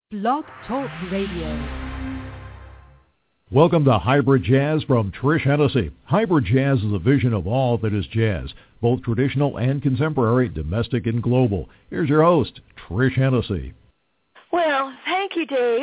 Blog Talk Radio. Welcome to Hybrid Jazz from Trish Hennessy. Hybrid Jazz is a vision of all that is jazz, both traditional and contemporary, domestic and global. Here's your host, Trish Hennessy. Well, thank you, Dave.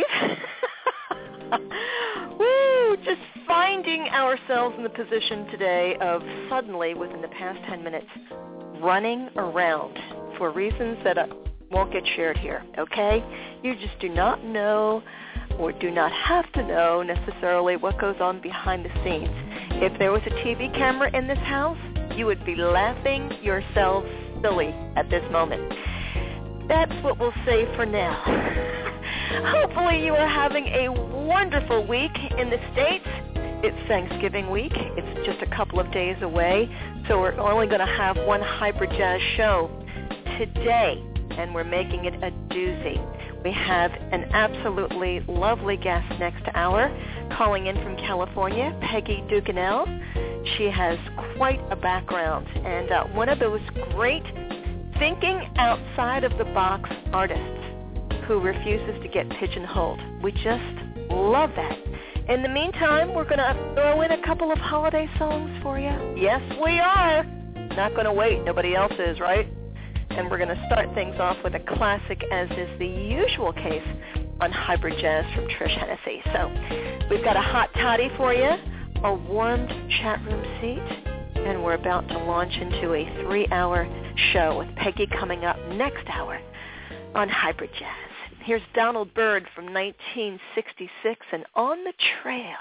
Woo! Just finding ourselves in the position today of suddenly, within the past 10 minutes, running around for reasons that won't get shared here, okay? You just do not know or do not have to know necessarily what goes on behind the scenes. If there was a TV camera in this house, you would be laughing yourselves silly at this moment. That's what we'll say for now. Hopefully you are having a wonderful week in the States. It's Thanksgiving week. It's just a couple of days away, so we're only going to have one Hybrid Jazz show today, and we're making it a doozy. We have an absolutely lovely guest next hour calling in from California, Peggy Duganel. She has quite a background and one of those great thinking outside of the box artists who refuses to get pigeonholed. We just love that. In the meantime, we're going to throw in a couple of holiday songs for you. Yes, we are. Not going to wait. Nobody else is, right? And we're going to start things off with a classic, as is the usual case on Hybrid Jazz from Trish Hennessy. So we've got a hot toddy for you, a warmed chat room seat, and we're about to launch into a 3-hour show with Peggy coming up next hour on Hybrid Jazz. Here's Donald Byrd from 1966 and On the Trail.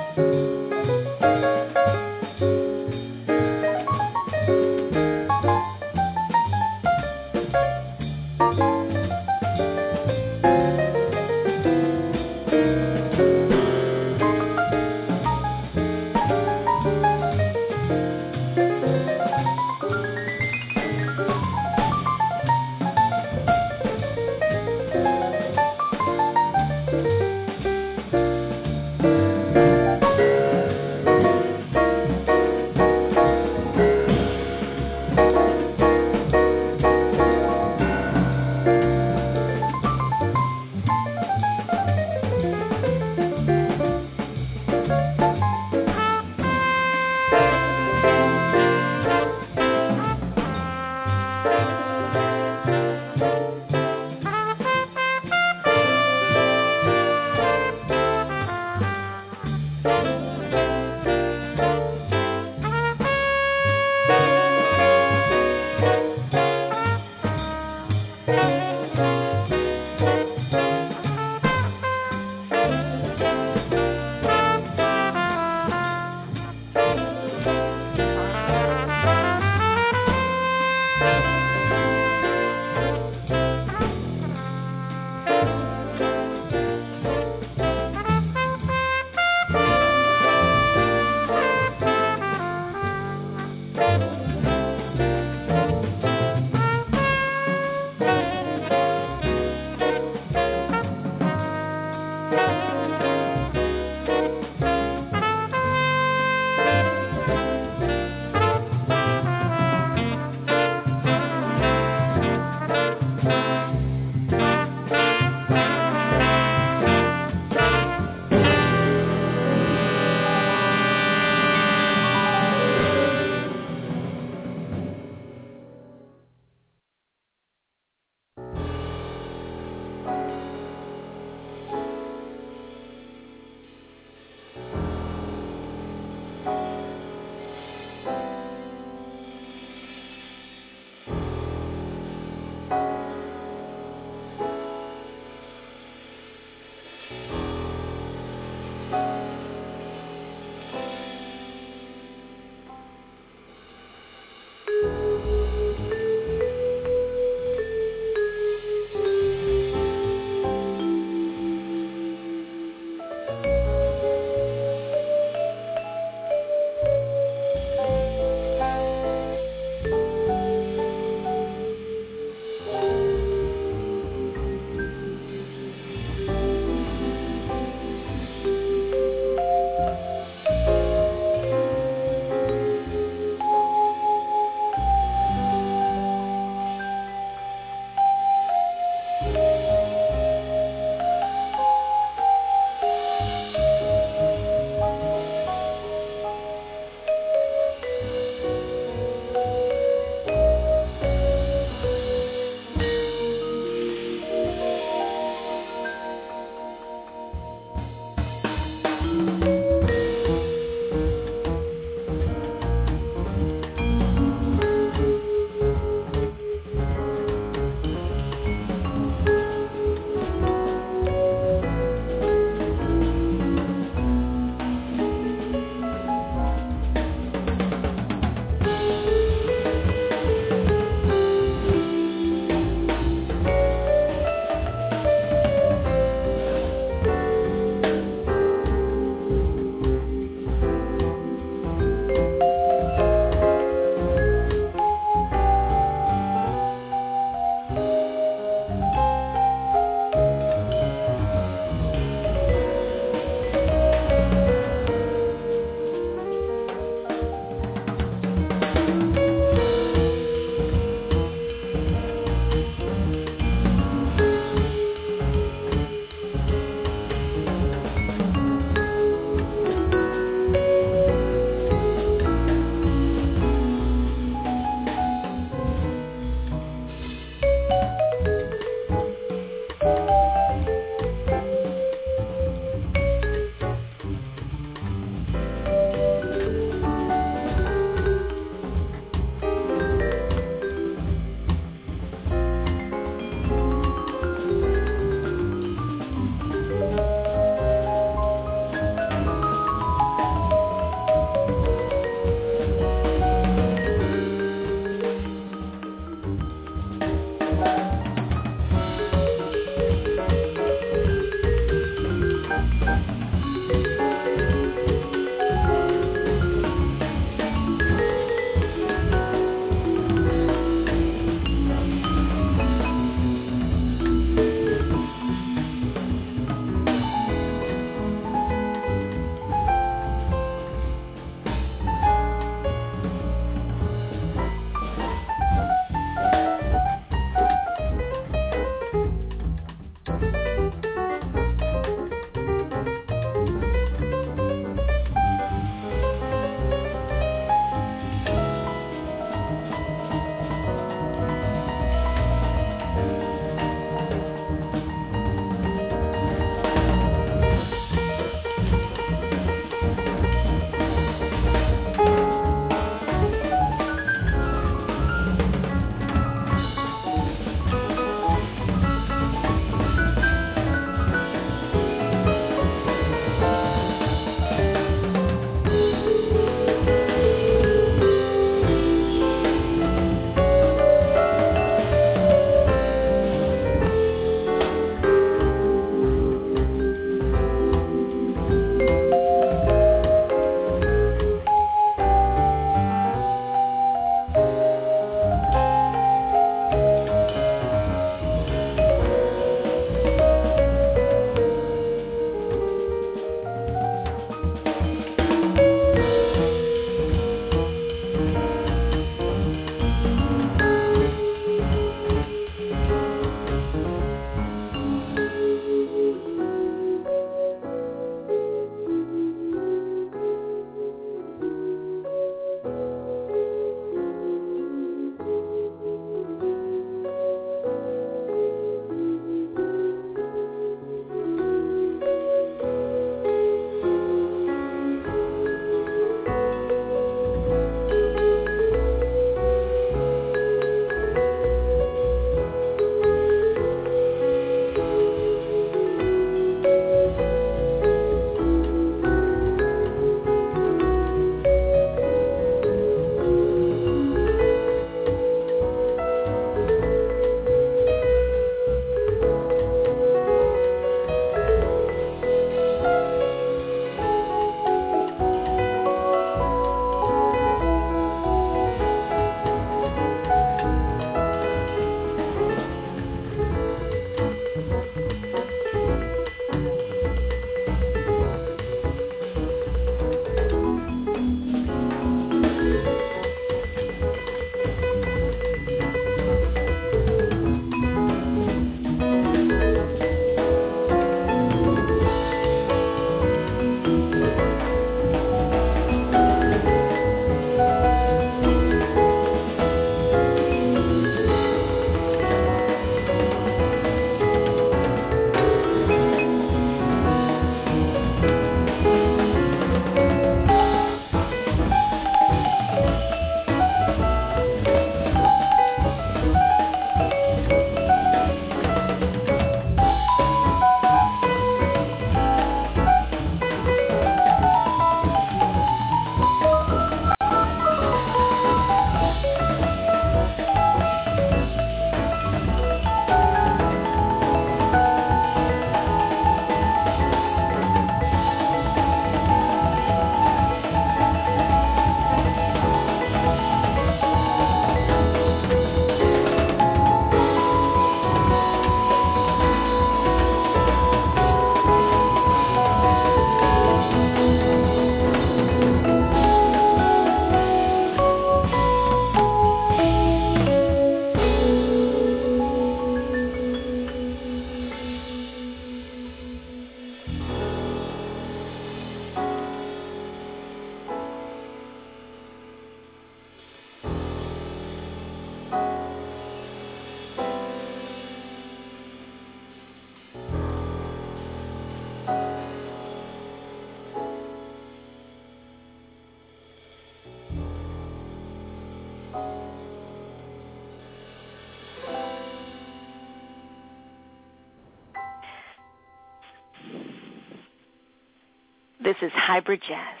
This is Hybrid Jazz.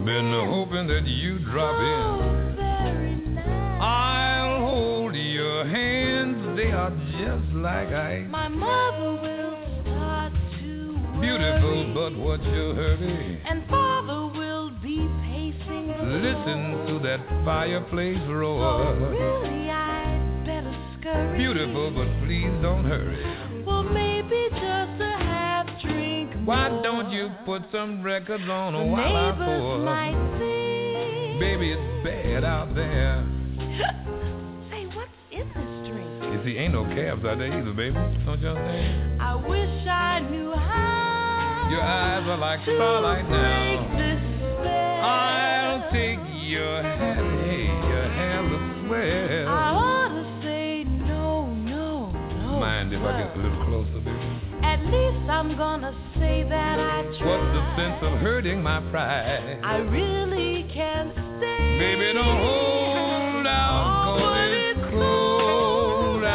Been hoping that you drop in. Very nice. I'll hold your hands, they are just like ice. My mother will start to worry. Beautiful, but what's your hurry? And father will be pacing the Listen to that fireplace floor. roar. So really I'd better scurry. Beautiful, but please don't hurry. Well, maybe just a half drink more. Why don't you put some records on The while I neighbors pour? might see. Baby, it's bad out there. Say, what's in this drink? You see, ain't no cabs out there either, baby. Don't you understand? I wish I knew how. Your eyes are like to starlight break now. this spell. I'll take your hand, hey, your hand looks I swell. ought to say no. Mind if I get a little closer, baby? At least I'm gonna say that I tried. What's the sense of hurting my pride? I really can't stay. Baby, don't hold out, Oh, 'cause but it's it's cold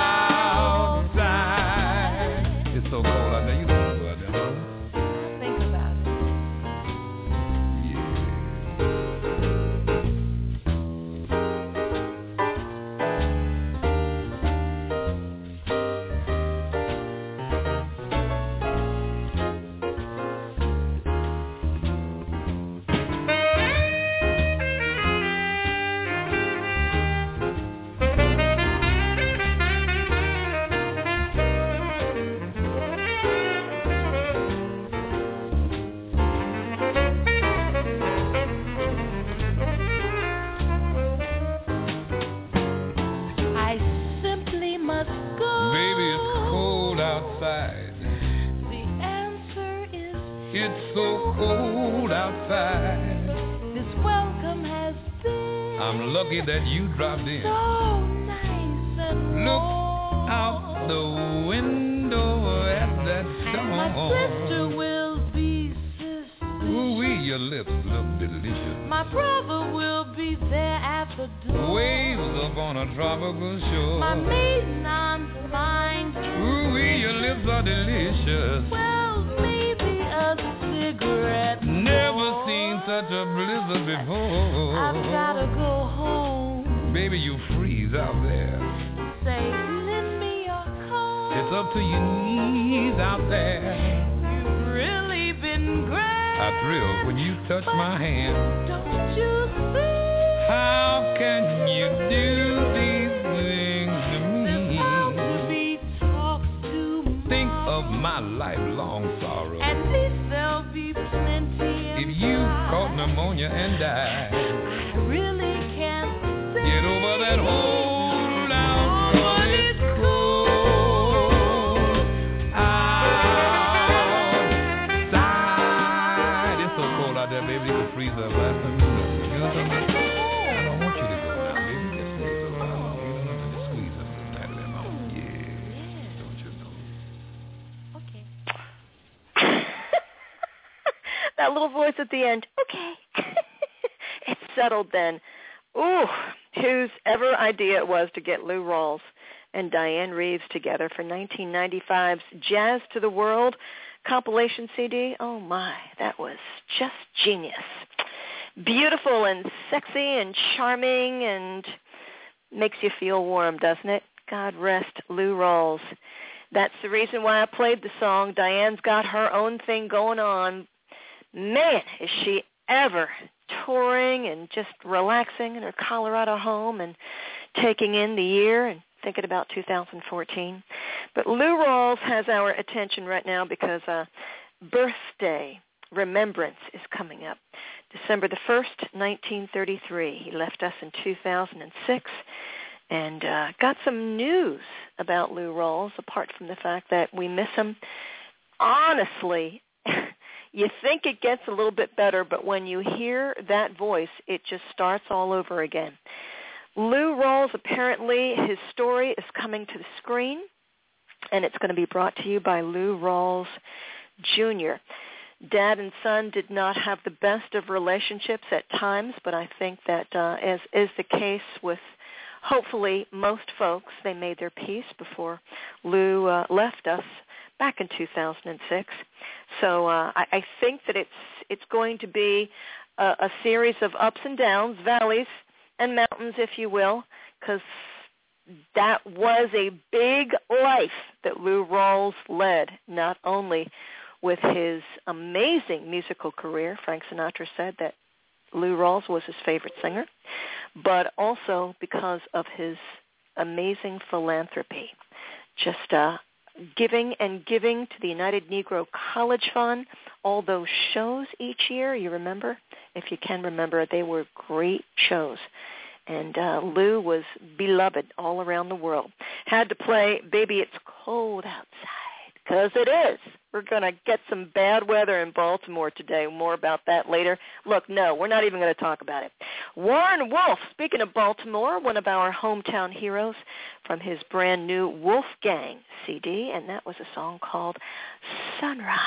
outside. It's so cold out there, you don't go out there, huh? Think about it. I simply must go. Baby, it's cold outside. The answer is It's so cold outside. this welcome has been I'm lucky that you dropped in. so nice and Look warm. out the window at that My sister storm. will be suspicious. Ooh-wee, your lips look delicious. My brother will be there at the door. Waves up on a tropical shore. My maiden aunt's mind. Ooh-wee, your lips are delicious. Well, maybe a cigarette. Never more. seen such a blizzard before. I've gotta go home. Baby, you freeze out there. Say, lend me your coat. It's up to your knees out there. You've really been great. I thrill when you touch But my hand. Don't you see? How can you do these things to There's bound to me? be talk tomorrow. Think of my lifelong sorrow. At least there'll be plenty If you inside. caught pneumonia and died, I really can't say. get over that hold out, Oh, 'cause but it's it's cold outside. It's so cold out there, baby, you can freeze up last time. You know something? I don't want you to go now, baby. Just stay so long. You know, just squeeze up the side of that mouth. Yeah, don't you know? Okay. That little voice at the end. Okay. It's settled then. Ooh, whose ever idea it was to get Lou Rawls and Diane Reeves together for 1995's Jazz to the World compilation CD. Oh my, that was just genius. Beautiful and sexy and charming and makes you feel warm, doesn't it? God rest Lou Rawls. That's the reason why I played the song. Diane's got her own thing going on. Man, is she ever touring and just relaxing in her Colorado home and taking in the year and thinking about 2014. But Lou Rawls has our attention right now because birthday remembrance is coming up. December the 1st, 1933. He left us in 2006 and got some news about Lou Rawls, apart from the fact that we miss him. Honestly, you think it gets a little bit better, but when you hear that voice, it just starts all over again. Lou Rawls, apparently his story is coming to the screen, and it's going to be brought to you by Lou Rawls Jr. Dad and son did not have the best of relationships at times, but I think that as is the case with hopefully most folks, they made their peace before Lou left us. back in 2006. So I think that it's going to be a series of ups and downs, valleys and mountains, if you will, because that was a big life that Lou Rawls led, not only with his amazing musical career. Frank Sinatra said that Lou Rawls was his favorite singer, but also because of his amazing philanthropy. Just giving and giving to the United Negro College Fund, all those shows each year, you remember? If you can remember, they were great shows. And Lou was beloved all around the world. Had to play Baby It's Cold Outside, because it is. We're going to get some bad weather in Baltimore today. More about that later. Look, no, we're not even going to talk about it. Warren Wolf, speaking of Baltimore, one of our hometown heroes from his brand new Wolfgang CD, and that was a song called Sunrise.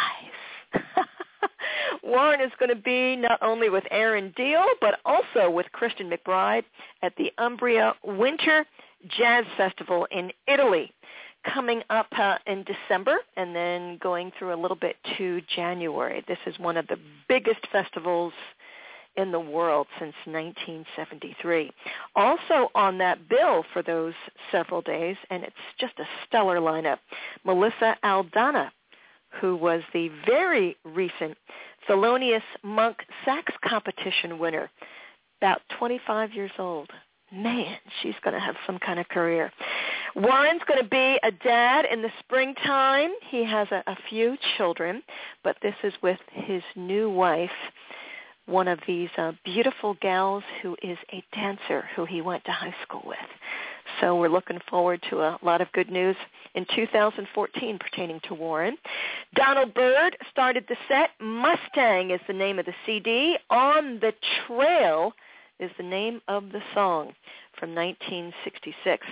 Warren is going to be not only with Aaron Deal, but also with Christian McBride at the Umbria Winter Jazz Festival in Italy, coming up in December and then going through a little bit to January. This is one of the biggest festivals in the world since 1973. Also on that bill for those several days, and it's just a stellar lineup, Melissa Aldana, who was the very recent Thelonious Monk sax competition winner, about 25 years old. Man, she's going to have some kind of career. Warren's going to be a dad in the springtime. He has a few children, but this is with his new wife, one of these beautiful gals who is a dancer who he went to high school with. So we're looking forward to a lot of good news in 2014 pertaining to Warren. Donald Byrd started the set. Mustang is the name of the CD. On the Trail is the name of the song from 1966.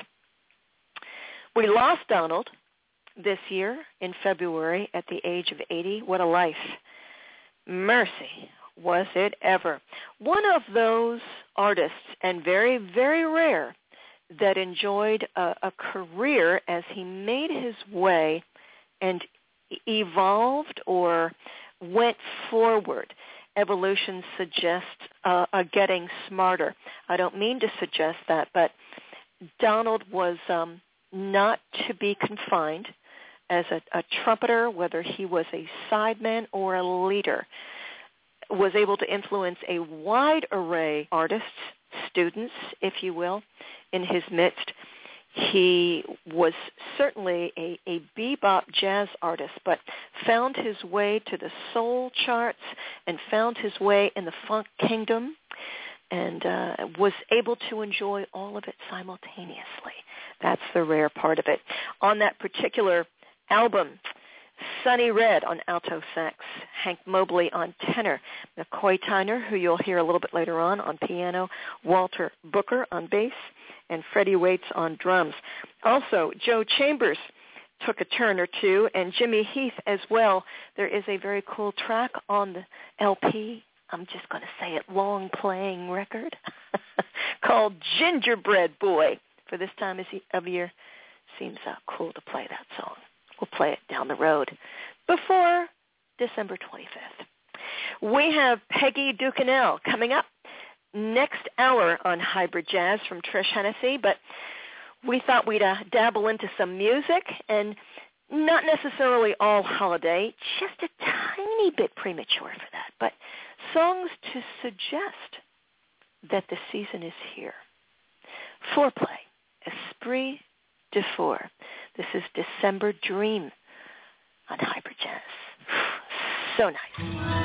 We lost Donald this year in February at the age of 80. What a life. Mercy, was it ever. One of those artists, and very, very rare, that enjoyed a career as he made his way and evolved or went forward. Evolution suggests a getting smarter. I don't mean to suggest that, but Donald was not to be confined as a trumpeter, whether he was a sideman or a leader. Was able to influence a wide array of artists, students, if you will, in his midst. He was certainly a bebop jazz artist, but found his way to the soul charts and found his way in the funk kingdom and was able to enjoy all of it simultaneously. That's the rare part of it. On that particular album, Sonny Red on alto sax, Hank Mobley on tenor, McCoy Tyner, who you'll hear a little bit later on piano, Walter Booker on bass, and Freddie Waits on drums. Also, Joe Chambers took a turn or two, and Jimmy Heath as well. There is a very cool track on the LP, I'm just going to say it, long-playing record, called Gingerbread Boy. For this time of year, seems cool to play that song. We'll play it down the road before December 25th. We have Peggy Ducanel coming up next hour on Hybrid Jazz from Trish Hennessy, but we thought we'd dabble into some music, and not necessarily all holiday, just a tiny bit premature for that, but songs to suggest that the season is here. Foreplay, Esprit de Four. This is December Dream on Hybrid Jazz. So nice.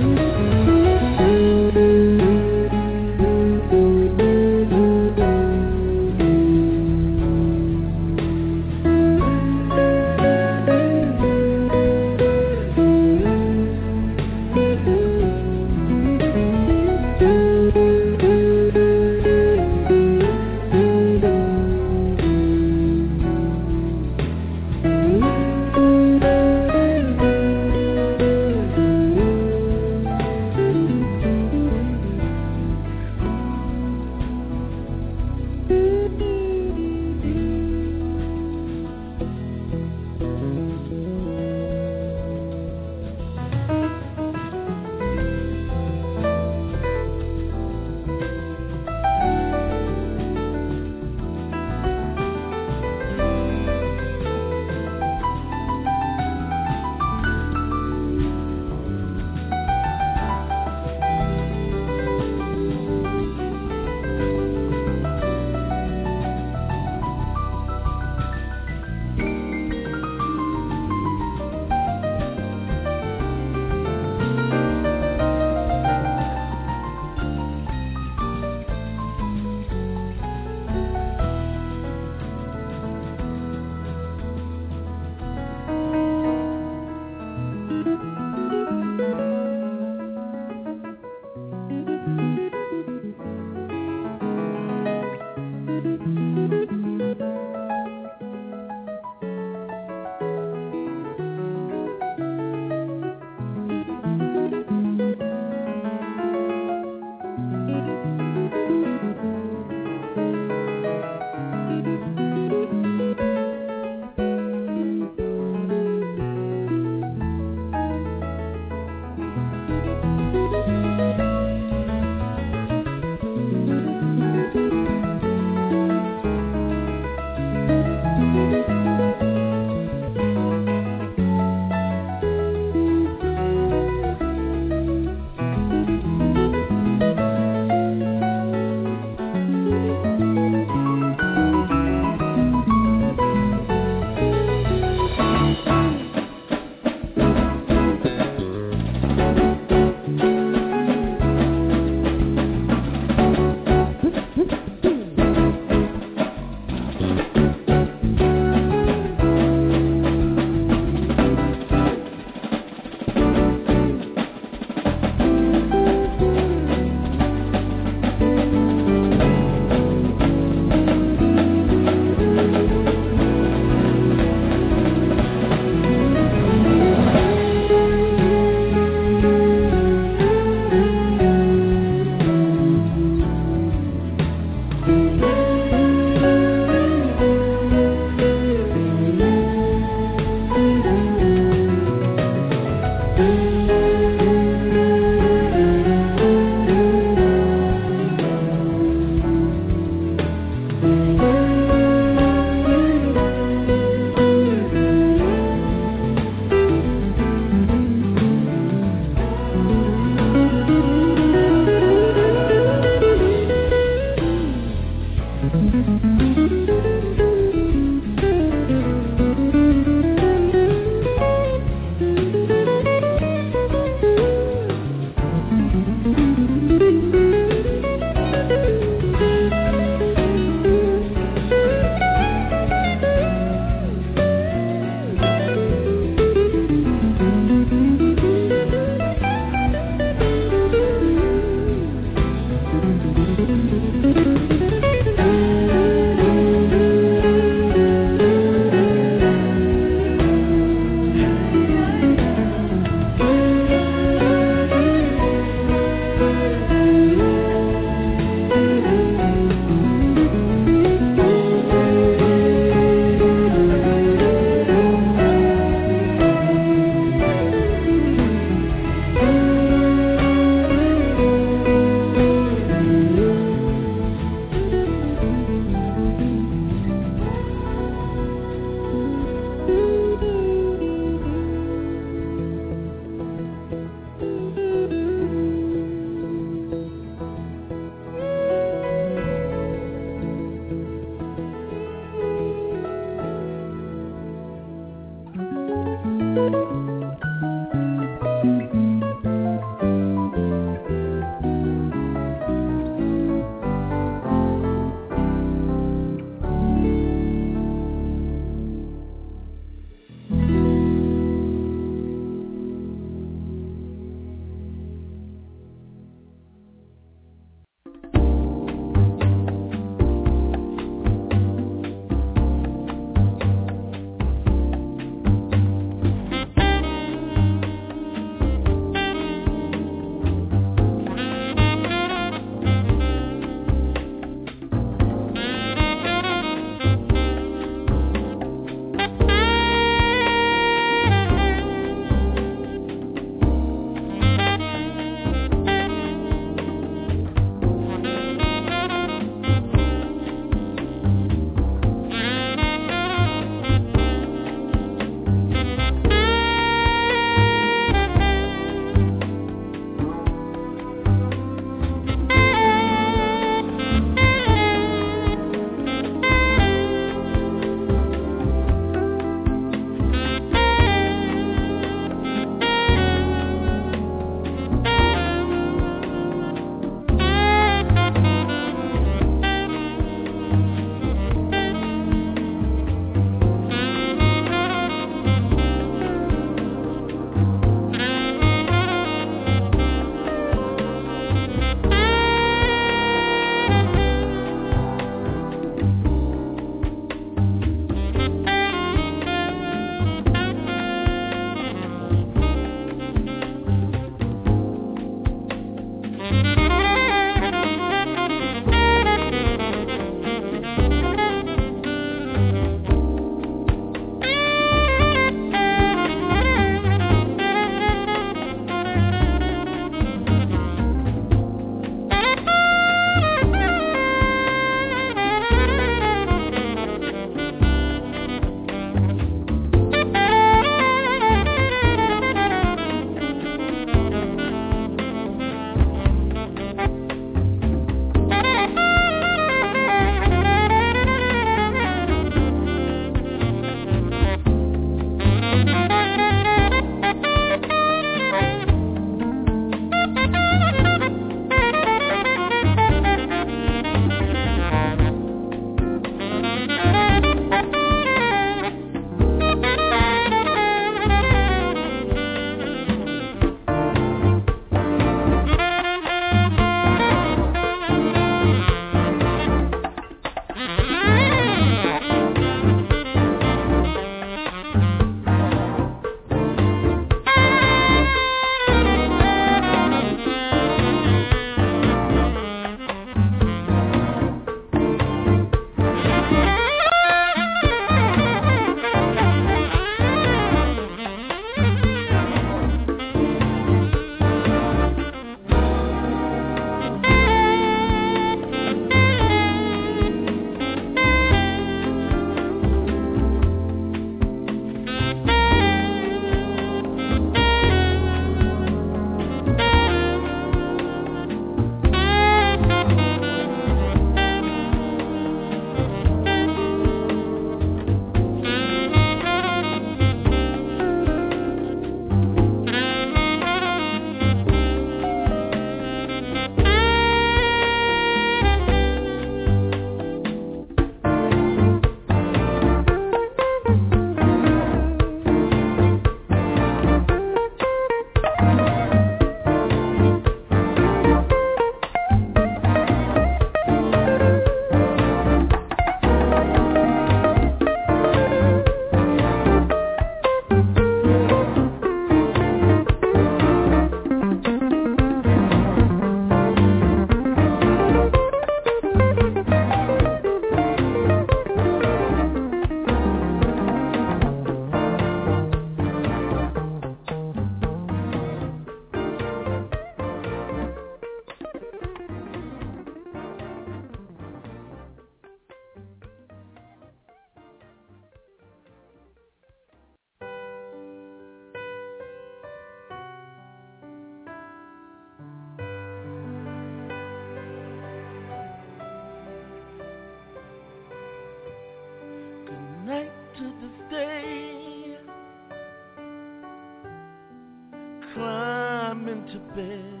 I'm into bed.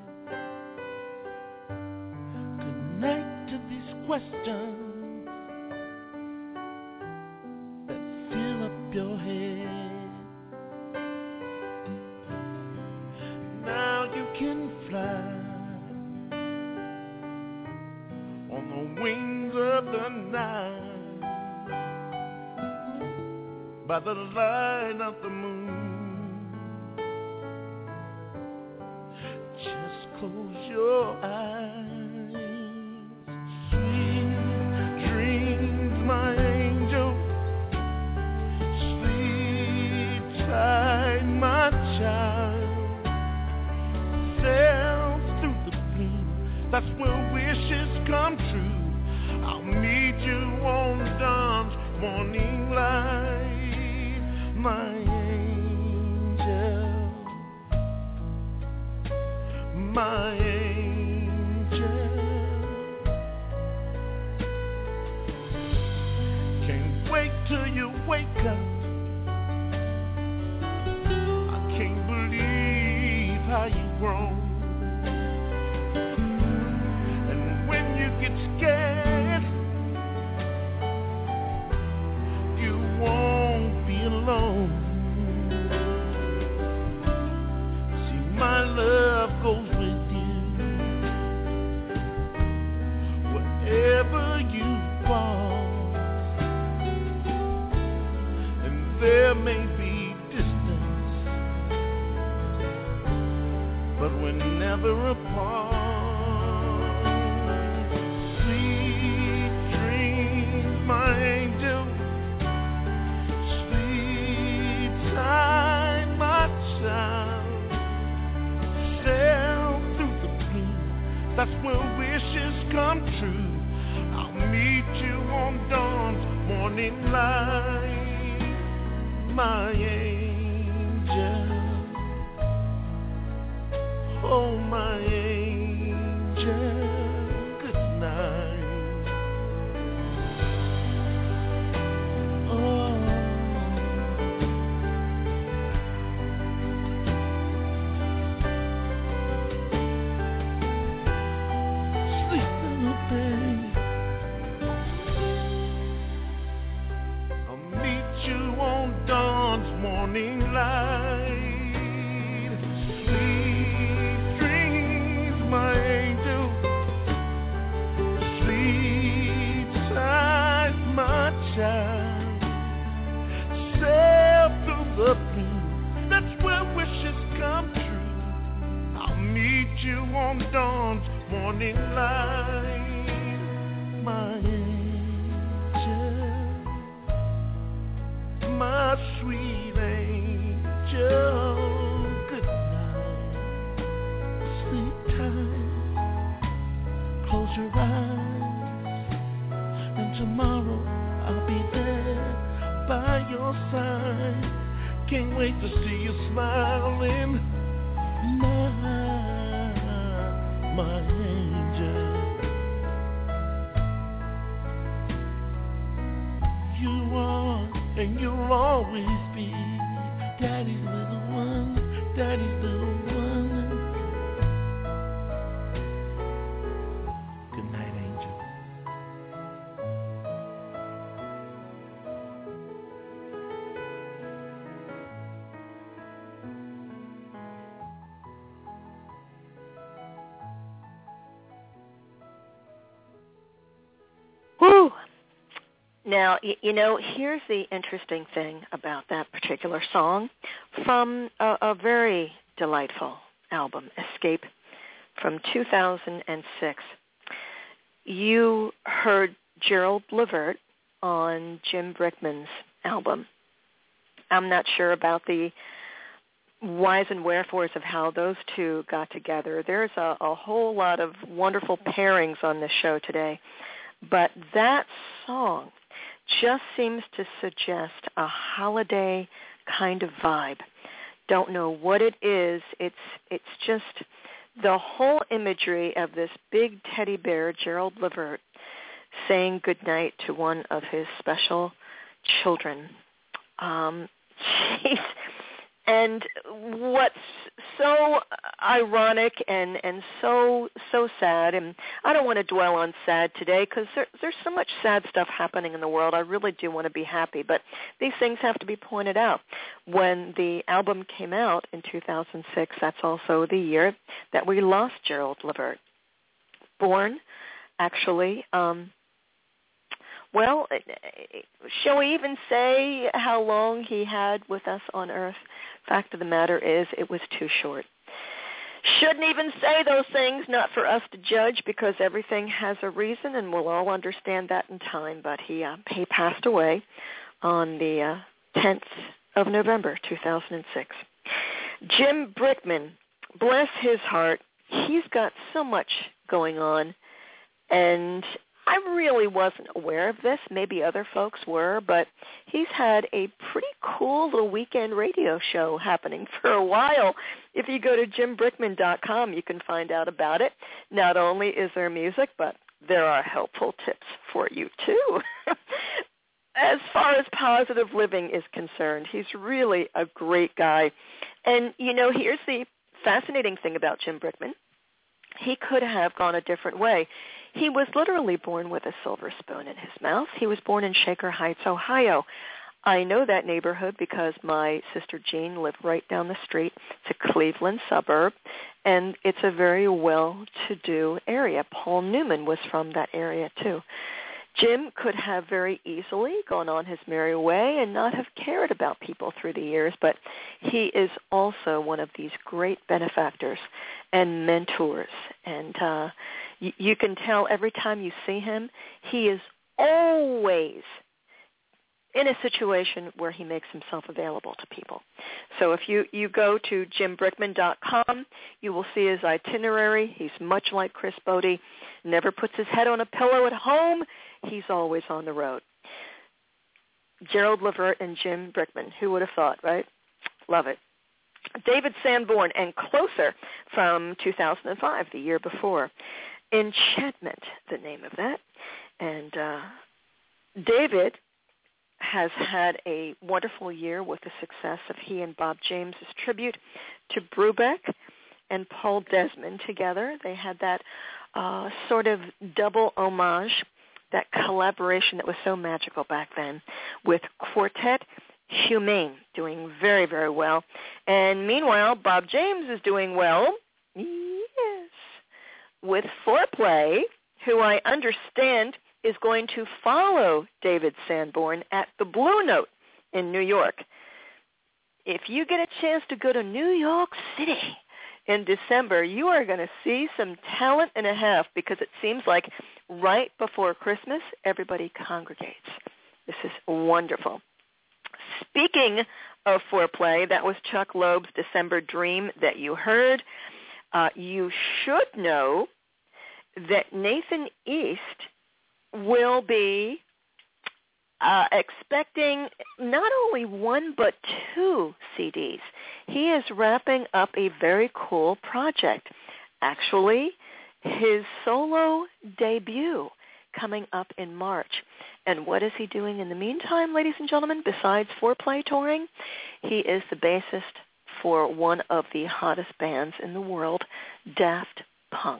Good night to these questions that fill up your head. Now you can fly on the wings of the night by the light of the moon. Just close your eyes. Sweet dreams, my angel. Sleep tight, my child. Sail through the blue, that's where wishes come true. I'll meet you on dawn's morning light. My angel, my angel. Can't wait till you wake up. I can't believe how you've grown. And when you get scared, you won't be alone. See, my love goes with you wherever you fall. And there may be distance, but we're never apart. Sweet dreams, my angel. My child, sail through the blue, that's where wishes come true. I'll meet you on dawn's morning light, my angel. Oh, my angel, good night. Oh, dawn's morning light. Sweet dreams, my angel. Sleep tight, my child. Sail through the blue, that's where wishes come true. I'll meet you on dawn's morning light, my angel. My sweet angel, good night. Sleep tight, close your eyes, and tomorrow I'll be there by your side. Can't wait to see you smiling, my angel. You are, and you'll always be Daddy's little one, Daddy's little one. Good night, angel. Woo! Now, you know, here's the interesting thing about that particular song from a very delightful album, Escape, from 2006. You heard Gerald Levert on Jim Brickman's album. I'm not sure about the whys and wherefores of how those two got together. There's a whole lot of wonderful pairings on this show today. But that song just seems to suggest a holiday kind of vibe. Don't know what it is. It's just the whole imagery of this big teddy bear, Gerald Levert, saying goodnight to one of his special children. And what's so ironic and so sad, and I don't want to dwell on sad today because there's so much sad stuff happening in the world. I really do want to be happy, but these things have to be pointed out. When the album came out in 2006, that's also the year that we lost Gerald Levert. Born, actually, well, shall we even say how long he had with us on Earth? Fact of the matter is, it was too short. Shouldn't even say those things, not for us to judge, because everything has a reason, and we'll all understand that in time. But he passed away on the 10th of November, 2006. Jim Brickman, bless his heart, he's got so much going on, and I really wasn't aware of this. Maybe other folks were, but he's had a pretty cool little weekend radio show happening for a while. If you go to jimbrickman.com, you can find out about it. Not only is there music, but there are helpful tips for you, too. As far as positive living is concerned, he's really a great guy. And, you know, here's the fascinating thing about Jim Brickman. He could have gone a different way. He was literally born with a silver spoon in his mouth. He was born in Shaker Heights, Ohio. I know that neighborhood because my sister Jean lived right down the street. It's a Cleveland suburb, and it's a very well-to-do area. Paul Newman was from that area, too. Jim could have very easily gone on his merry way and not have cared about people through the years, but he is also one of these great benefactors and mentors. And you can tell every time you see him, he is always in a situation where he makes himself available to people. So if you go to jimbrickman.com, you will see his itinerary. He's much like Chris Bodie, never puts his head on a pillow at home. He's always on the road. Gerald Levert and Jim Brickman, who would have thought, right? Love it. David Sanborn and Closer from 2005, the year before. Enchantment, the name of that. And David has had a wonderful year with the success of he and Bob James's tribute to Brubeck and Paul Desmond together. They had that sort of double homage, that collaboration that was so magical back then, with Quartet Humane doing very, very well. And meanwhile, Bob James is doing well, yes, with Foreplay, who I understand is going to follow David Sanborn at the Blue Note in New York. If you get a chance to go to New York City in December, you are going to see some talent and a half, because it seems like right before Christmas, everybody congregates. This is wonderful. Speaking of Foreplay, that was Chuck Loeb's December Dream that you heard. You should know that Nathan East will be expecting not only one but 2 CDs. He is wrapping up a very cool project. Actually, his solo debut coming up in March. And what is he doing in the meantime, ladies and gentlemen, besides Foreplay touring? He is the bassist for one of the hottest bands in the world, Daft Punk.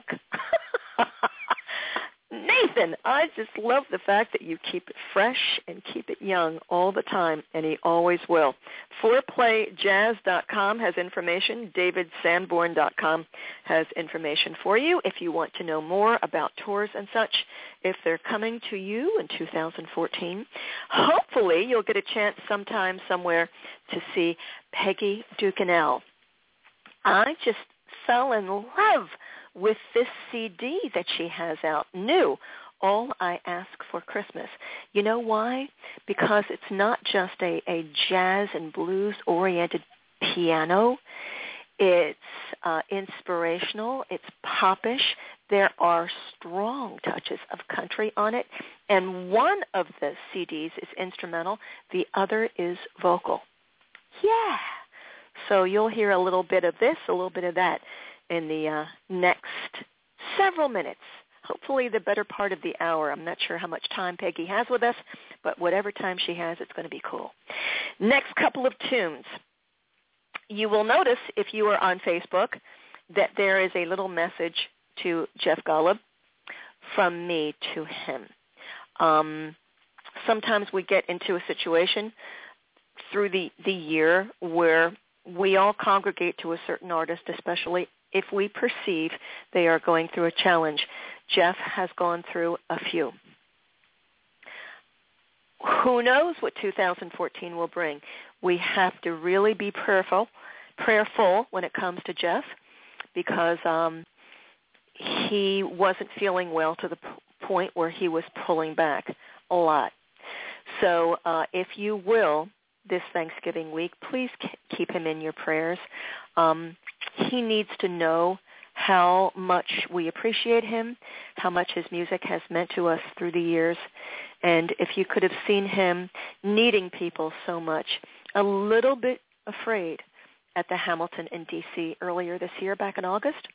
Nathan, I just love the fact that you keep it fresh and keep it young all the time, and he always will. ForePlayJazz.com has information. DavidSanborn.com has information for you if you want to know more about tours and such, if they're coming to you in 2014. Hopefully you'll get a chance sometime somewhere to see Peggy Ducanel. I just fell in love with this CD that she has out, new, All I Ask for Christmas. You know why? Because it's not just a jazz and blues-oriented piano. It's inspirational. It's popish. There are strong touches of country on it. And one of the CDs is instrumental. The other is vocal. Yeah. So you'll hear a little bit of this, a little bit of that in the next several minutes, hopefully the better part of the hour. I'm not sure how much time Peggy has with us, but whatever time she has, it's going to be cool. Next couple of tunes. you will notice if you are on Facebook that there is a little message to Jeff Golub from me to him. Sometimes we get into a situation through the year where we all congregate to a certain artist, especially if we perceive they are going through a challenge. Jeff has gone through a few. Who knows what 2014 will bring? We have to really be prayerful when it comes to Jeff, because he wasn't feeling well to the point where he was pulling back a lot. So if you will, this Thanksgiving week, please keep him in your prayers. He needs to know how much we appreciate him, how much his music has meant to us through the years. And if you could have seen him needing people so much, a little bit afraid at the Hamilton in D.C. earlier this year, back in August,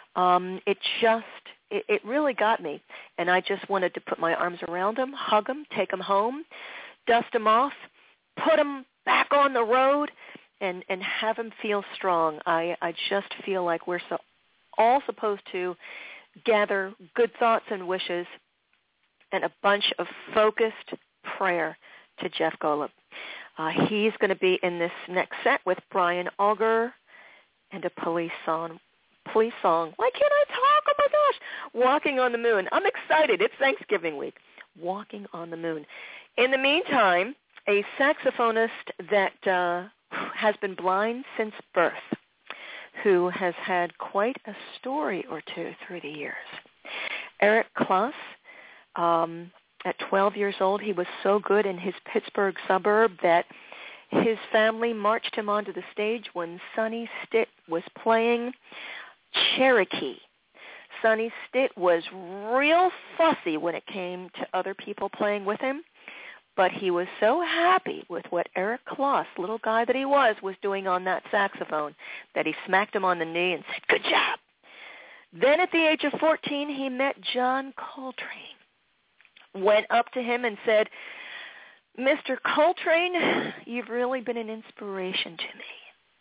it really got me. And I just wanted to put my arms around him, hug him, take him home, dust him off, put him back on the road, and have him feel strong. I just feel like we're all supposed to gather good thoughts and wishes and a bunch of focused prayer to Jeff Golub. He's going to be in this next set with Brian Auger and a Police song. Why can't I talk? Oh, my gosh. Walking on the Moon. I'm excited. It's Thanksgiving week. Walking on the Moon. In the meantime, a saxophonist that has been blind since birth, who has had quite a story or two through the years. Eric Kloss, at 12 years old, he was so good in his Pittsburgh suburb that his family marched him onto the stage when Sonny Stitt was playing Cherokee. Sonny Stitt was real fussy when it came to other people playing with him, but he was so happy with what Eric Kloss, little guy that he was doing on that saxophone, that he smacked him on the knee and said, "Good job." Then at the age of 14, he met John Coltrane, went up to him and said, "Mr. Coltrane, you've really been an inspiration to me."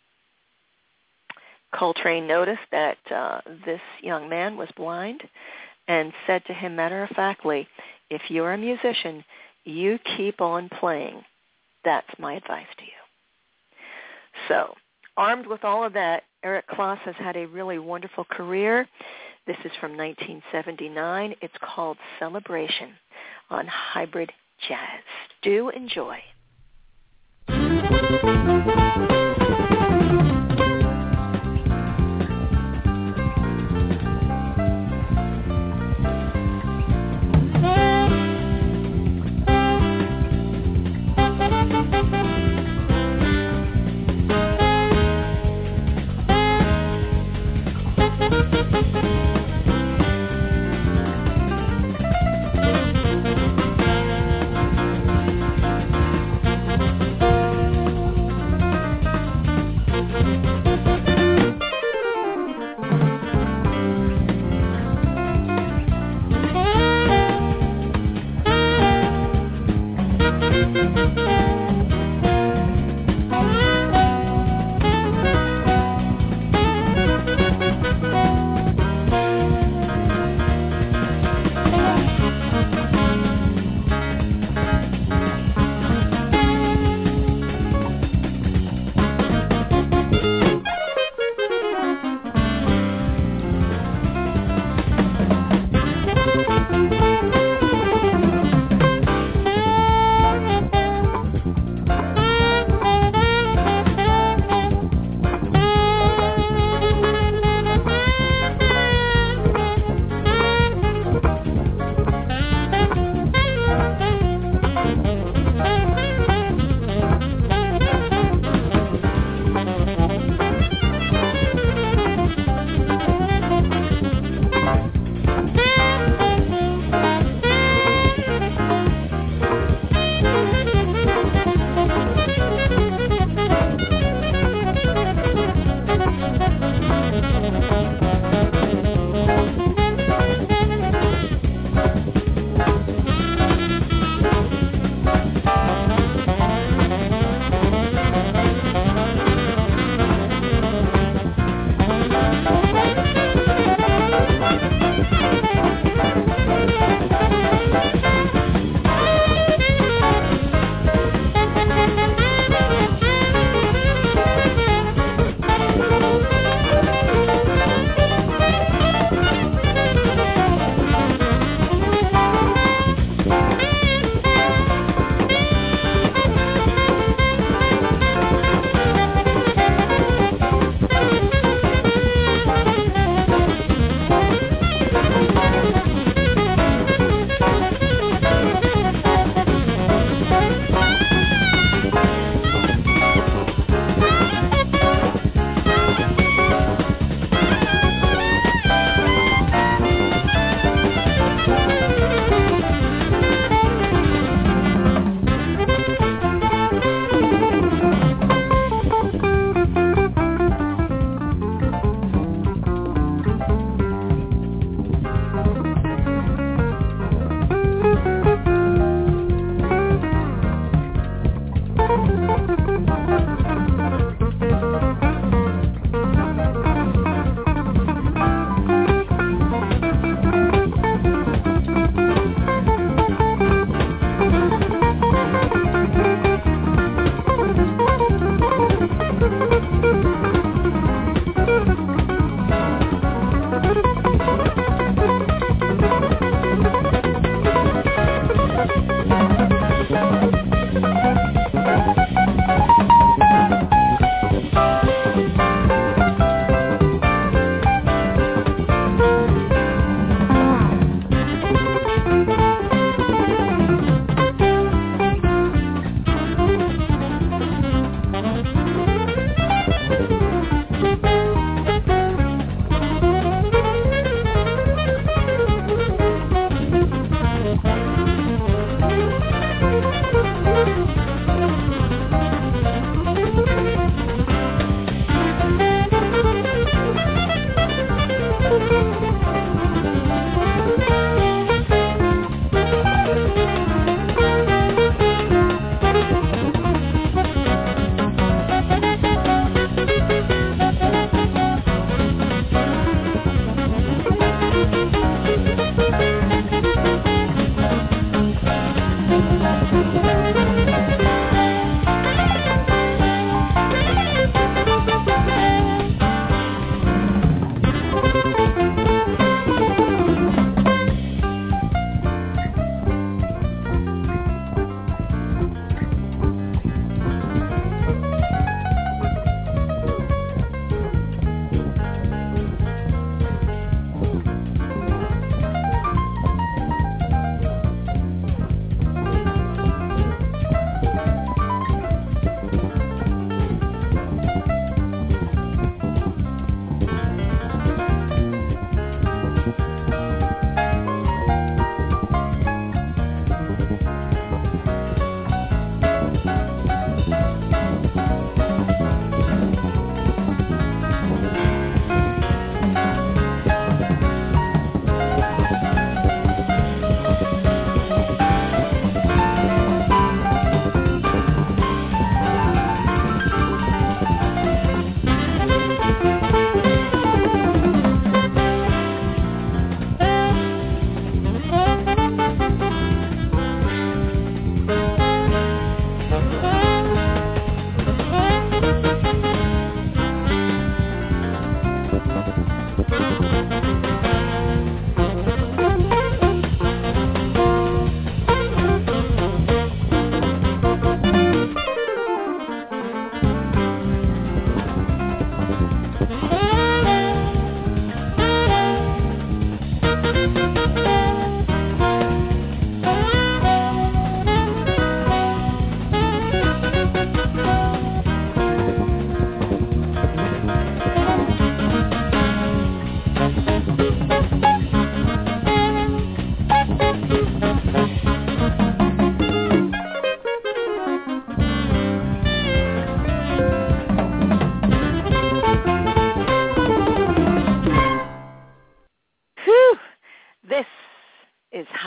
Coltrane noticed that this young man was blind and said to him matter-of-factly, "If you're a musician, you keep on playing. That's my advice to you." So, armed with all of that, Eric Kloss has had a really wonderful career. This is from 1979. It's called Celebration on Hybrid Jazz. Do enjoy.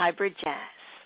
Hybrid Jazz.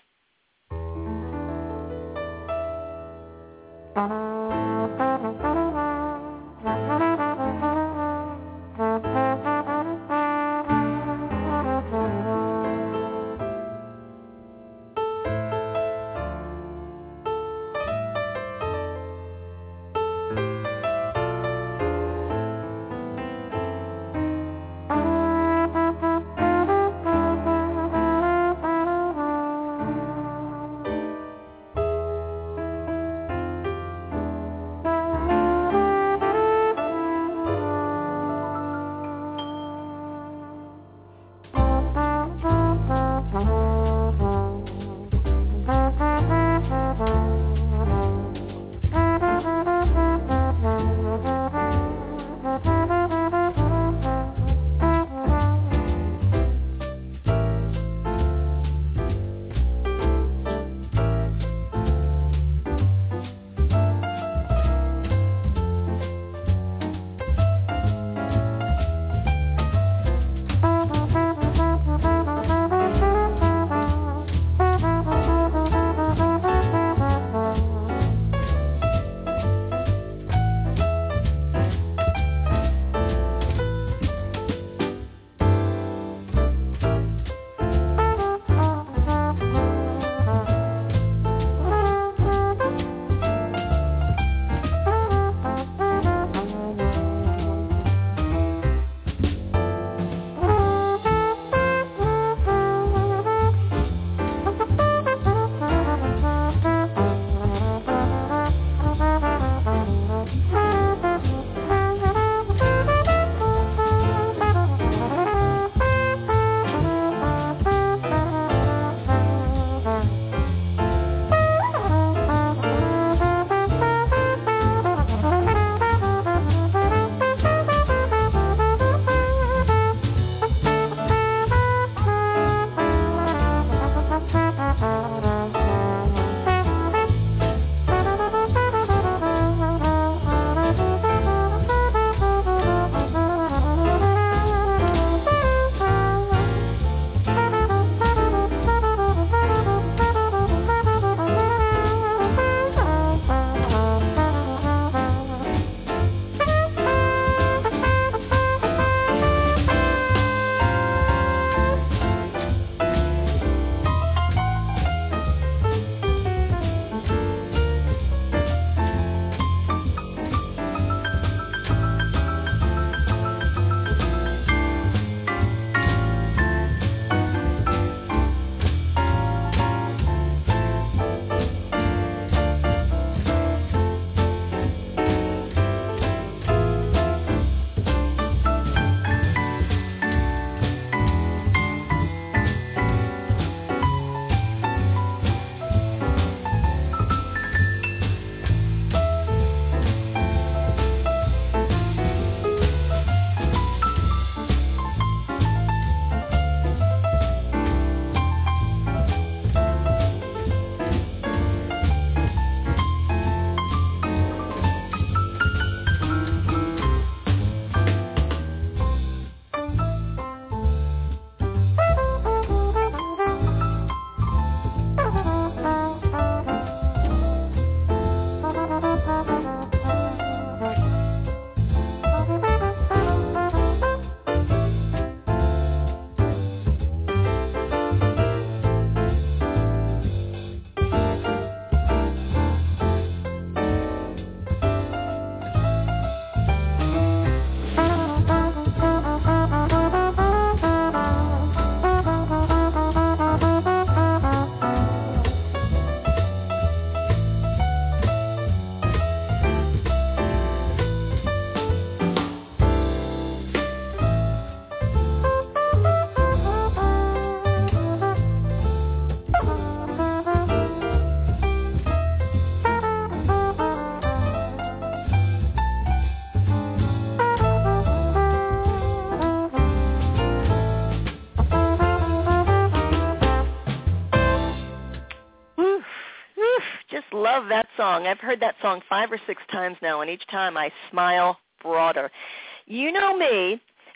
love that song. I've heard that song 5 or 6 times now, and each time I smile broader. You know me,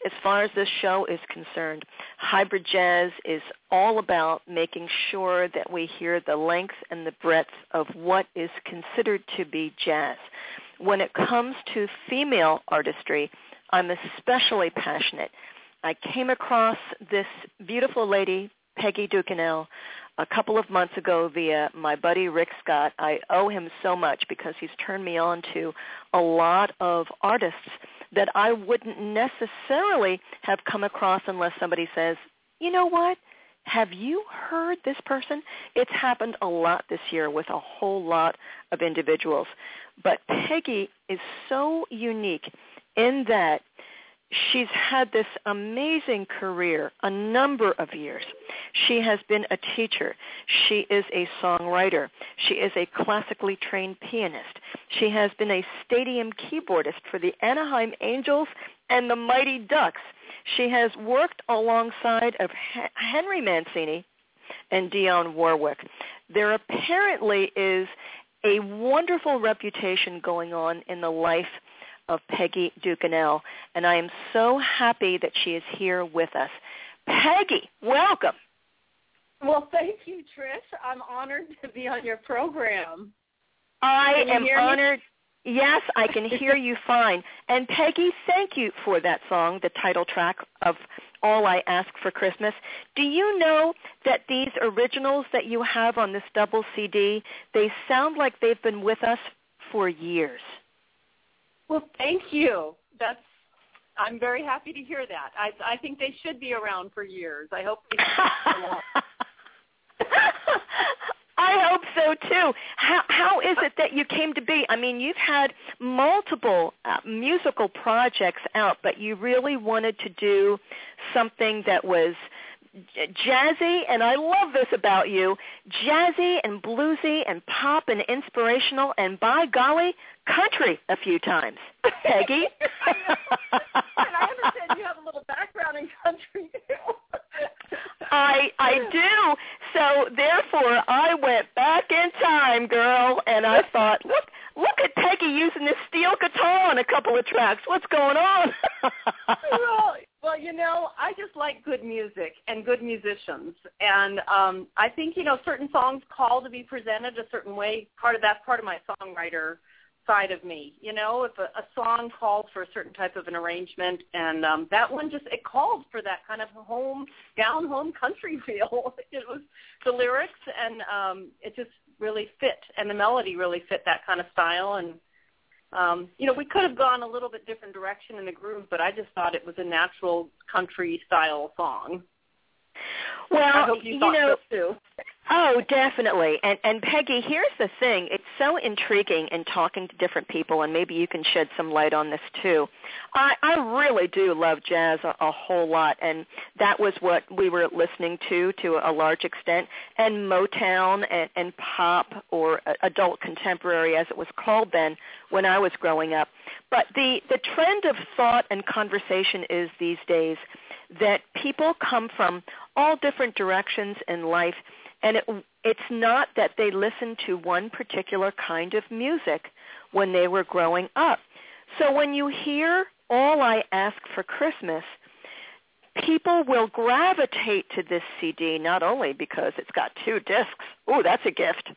as far as this show is concerned, Hybrid Jazz is all about making sure that we hear the length and the breadth of what is considered to be jazz. When it comes to female artistry, I'm especially passionate. I came across this beautiful lady, Peggy Ducanel, a couple of months ago via my buddy Rick Scott. I owe him so much because he's turned me on to a lot of artists that I wouldn't necessarily have come across unless somebody says, you know what, have you heard this person? It's happened a lot this year with a whole lot of individuals. But Peggy is so unique in that she's had this amazing career, a number of years. She has been a teacher. She is a songwriter. She is a classically trained pianist. She has been a stadium keyboardist for the Anaheim Angels and the Mighty Ducks. She has worked alongside of Henry Mancini and Dionne Warwick. There apparently is a wonderful reputation going on in the life of Peggy Ducanel, and I am so happy that she is here with us. Peggy, welcome. Well, thank you, Trish. I'm honored to be on your program. I am honored. Yes, I can hear you fine. And Peggy, thank you for that song, the title track of All I Ask for Christmas. Do you know that these originals that you have on this double CD, they sound like they've been with us for years? Well, thank you. I'm very happy to hear that. I think they should be around for years. I hope they I hope so, too. How is it that you came to be? I mean, you've had multiple musical projects out, but you really wanted to do something that was jazzy, and I love this about you, jazzy and bluesy and pop and inspirational and, by golly, country a few times. Peggy? And I understand you have a little background in country, too. I do. So, therefore, I went back in time, girl, and I thought, look at Peggy using this steel guitar on a couple of tracks. What's going on? Well, you know, I just like good music and good musicians. And I think, you know, certain songs call to be presented a certain way. That's part of my songwriter side of me. You know, if a song calls for a certain type of an arrangement, and that one it called for that kind of down home country feel. It was the lyrics, and it just really fit, and the melody really fit that kind of style. And you know, we could have gone a little bit different direction in the groove, but I just thought it was a natural country style song. Well, I hope you thought so too. Oh, definitely. And Peggy, here's the thing. It's so intriguing in talking to different people, and maybe you can shed some light on this too. I really do love jazz a whole lot, and that was what we were listening to a large extent, and Motown and pop, or adult contemporary as it was called then when I was growing up. But the trend of thought and conversation is these days that people come from all different directions in life, and it's not that they listened to one particular kind of music when they were growing up. So when you hear All I Ask for Christmas, people will gravitate to this CD, not only because it's got 2 discs. Ooh, that's a gift.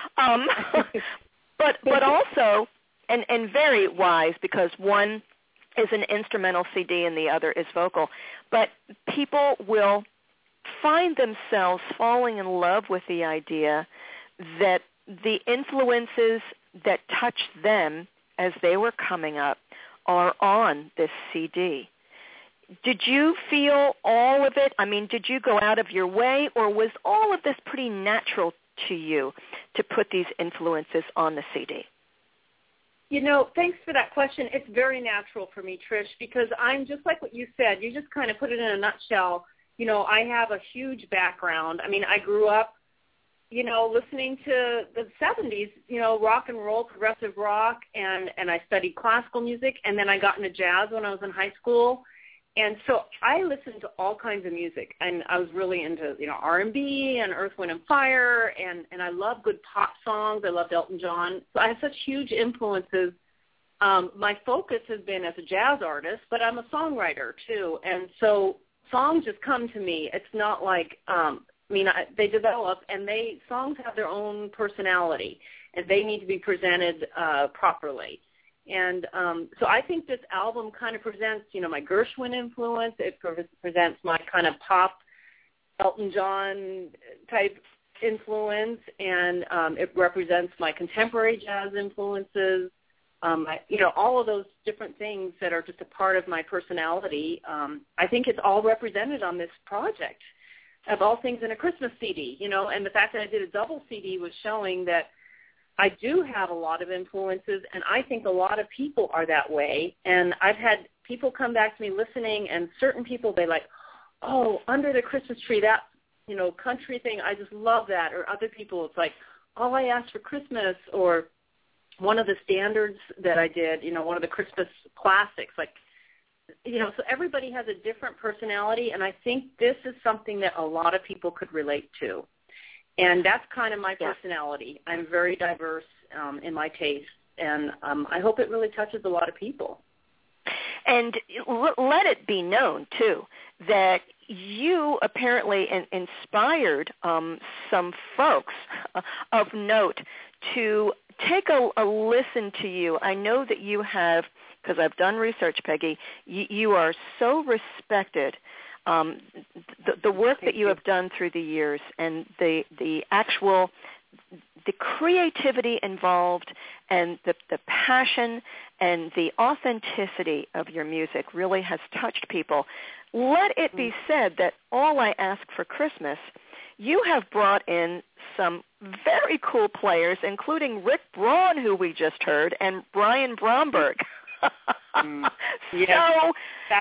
But also, and very wise, because one is an instrumental CD and the other is vocal. But people will find themselves falling in love with the idea that the influences that touched them as they were coming up are on this CD. Did you feel all of it? I mean, did you go out of your way, or was all of this pretty natural to you to put these influences on the CD? You know, thanks for that question. It's very natural for me, Trish, because I'm just like what you said. You just kind of put it in a nutshell. You know, I have a huge background. I mean, I grew up, you know, listening to the 70s, you know, rock and roll, progressive rock, and I studied classical music, and then I got into jazz when I was in high school. And so I listened to all kinds of music, and I was really into, you know, R&B and Earth, Wind, and Fire, and I love good pop songs. I loved Elton John. So I have such huge influences my focus has been as a jazz artist, but I'm a songwriter too. And so songs just come to me. It's not like, they develop, and songs have their own personality, and they need to be presented properly. And so I think this album kind of presents, my Gershwin influence. It presents my kind of pop, Elton John type influence, and it represents my contemporary jazz influences. All of those different things that are just a part of my personality. I think it's all represented on this project, of all things in a Christmas CD, and the fact that I did a double CD was showing that I do have a lot of influences, and I think a lot of people are that way. And I've had people come back to me listening, and certain people, they like, oh, Under the Christmas Tree, that, country thing, I just love that. Or other people, it's like, All I Asked for Christmas, or one of the standards that I did, one of the Christmas classics, like, so everybody has a different personality, and I think this is something that a lot of people could relate to. And that's kind of my personality. I'm very diverse in my taste, and I hope it really touches a lot of people. And let it be known, too, that you apparently inspired some folks of note to take a listen to you. I know that you have, because I've done research, Peggy, you are so respected. The work that you have done through the years, and the creativity involved, and the passion and the authenticity of your music really has touched people. Let it be said that All I Ask for Christmas, you have brought in some very cool players, including Rick Braun, who we just heard, and Brian Bromberg. So,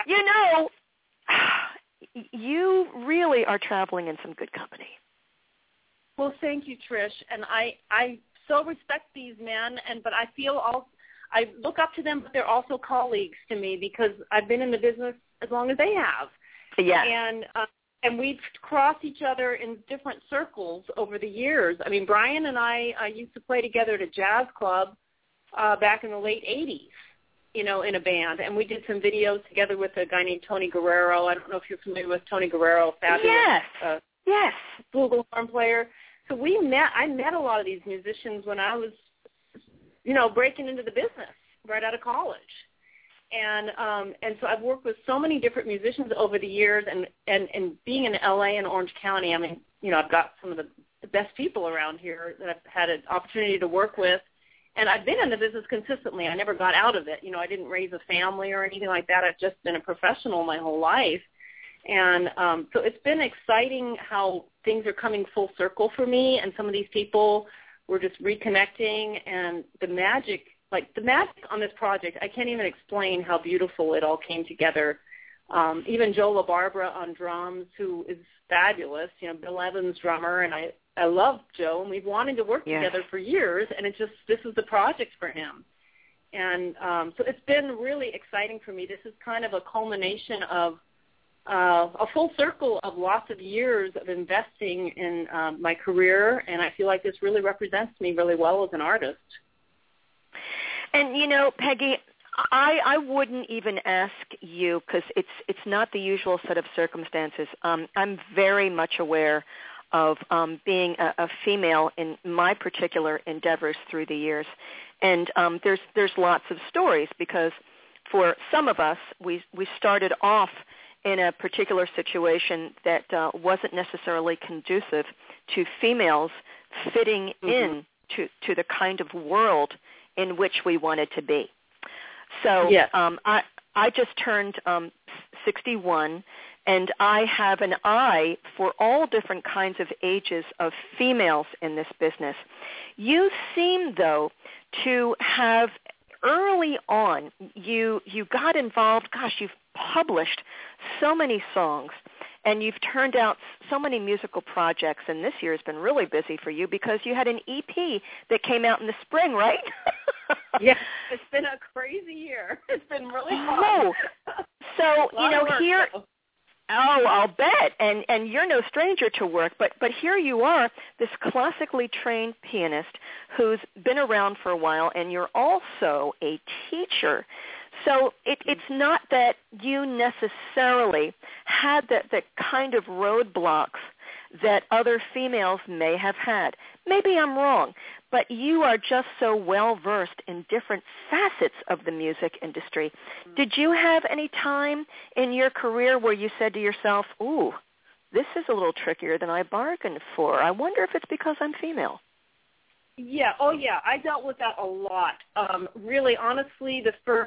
you really are traveling in some good company. Well, thank you, Trish. And I so respect these men, but I feel I look up to them, but they're also colleagues to me because I've been in the business as long as they have. Yeah. And we've crossed each other in different circles over the years. I mean, Brian and I used to play together at a jazz club back in the late 80s. In a band, and we did some videos together with a guy named Tony Guerrero. I don't know if you're familiar with Tony Guerrero, fabulous yes, flugelhorn player. So I met a lot of these musicians when I was, breaking into the business right out of college, and so I've worked with so many different musicians over the years, and being in LA and Orange County, I mean, I've got some of the best people around here that I've had an opportunity to work with. And I've been in the business consistently. I never got out of it. I didn't raise a family or anything like that. I've just been a professional my whole life. And so it's been exciting how things are coming full circle for me. And some of these people were just reconnecting. And the magic on this project, I can't even explain how beautiful it all came together. Even Joe LaBarbera on drums, who is fabulous, Bill Evans' drummer, and I love Joe, and we've wanted to work together for years, and this is the project for him. And so it's been really exciting for me. This is kind of a culmination of a full circle of lots of years of investing in my career, and I feel like this really represents me really well as an artist. And, Peggy, I wouldn't even ask you because it's not the usual set of circumstances. I'm very much aware of being a female in my particular endeavors through the years. And there's lots of stories because for some of us, we started off in a particular situation that wasn't necessarily conducive to females fitting in to the kind of world in which we wanted to be. So I just turned 61, and I have an eye for all different kinds of ages of females in this business. You seem, though, to have early on, you got involved. Gosh, you've published so many songs, and you've turned out so many musical projects, and this year has been really busy for you because you had an EP that came out in the spring, right? Yes, it's been a crazy year. It's been really fun. Oh, so, Oh, I'll bet. And you're no stranger to work, but here you are, this classically trained pianist who's been around for a while, and you're also a teacher. So it's not that you necessarily had the kind of roadblocks that other females may have had. Maybe I'm wrong, but you are just so well-versed in different facets of the music industry. Did you have any time in your career where you said to yourself, ooh, this is a little trickier than I bargained for. I wonder if it's because I'm female. Yeah, oh yeah, I dealt with that a lot. Really, honestly,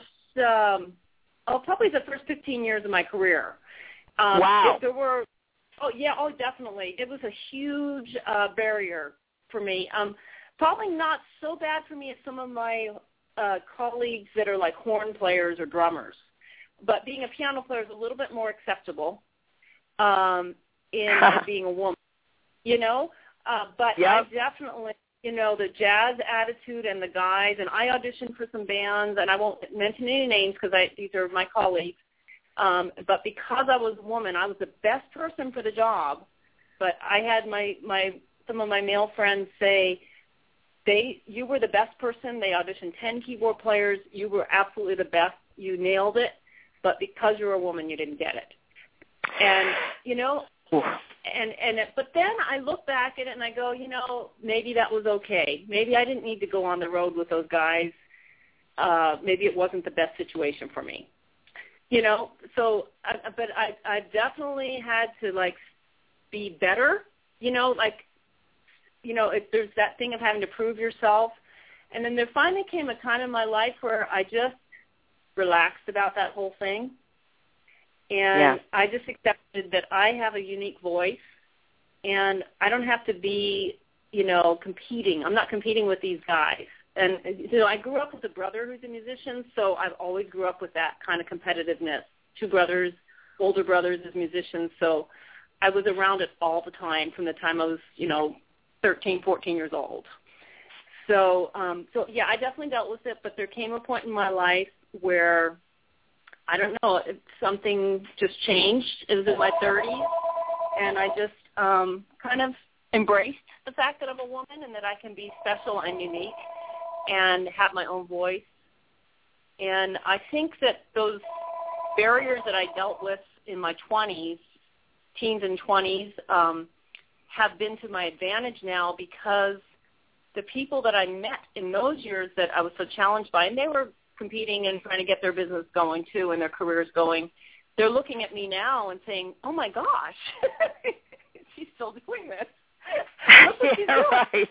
probably the first 15 years of my career. Wow. If there were, definitely. It was a huge barrier for me. Probably not so bad for me as some of my colleagues that are like horn players or drummers. But being a piano player is a little bit more acceptable in being a woman, you know. But yep. I definitely, you know, the jazz attitude and the guys, and I auditioned for some bands, and I won't mention any names because these are my colleagues. But because I was a woman, I was the best person for the job. But I had some of my male friends say, you were the best person. They auditioned 10 keyboard players. You were absolutely the best. You nailed it. But because you're a woman, you didn't get it. And, you know, but then I look back at it and I go, you know, maybe that was okay. Maybe I didn't need to go on the road with those guys. Maybe it wasn't the best situation for me. You know, so, but I definitely had to, like, be better, you know, like, you know, there's that thing of having to prove yourself. And then there finally came a time in my life where I just relaxed about that whole thing. And I just accepted that I have a unique voice, and I don't have to be, you know, competing. I'm not competing with these guys. And, you know, I grew up with a brother who's a musician, so I've always grew up with that kind of competitiveness. 2 brothers, older brothers as musicians, so I was around it all the time from the time I was, you know, 13, 14 years old. So yeah, I definitely dealt with it, but there came a point in my life where, I don't know, something just changed. It was in my 30s, and I just kind of embraced the fact that I'm a woman and that I can be special and unique and have my own voice. And I think that those barriers that I dealt with in my 20s, teens and 20s, have been to my advantage now, because the people that I met in those years that I was so challenged by, and they were competing and trying to get their business going too and their careers going, they're looking at me now and saying, oh my gosh, she's still doing this. Look what she's doing. Right.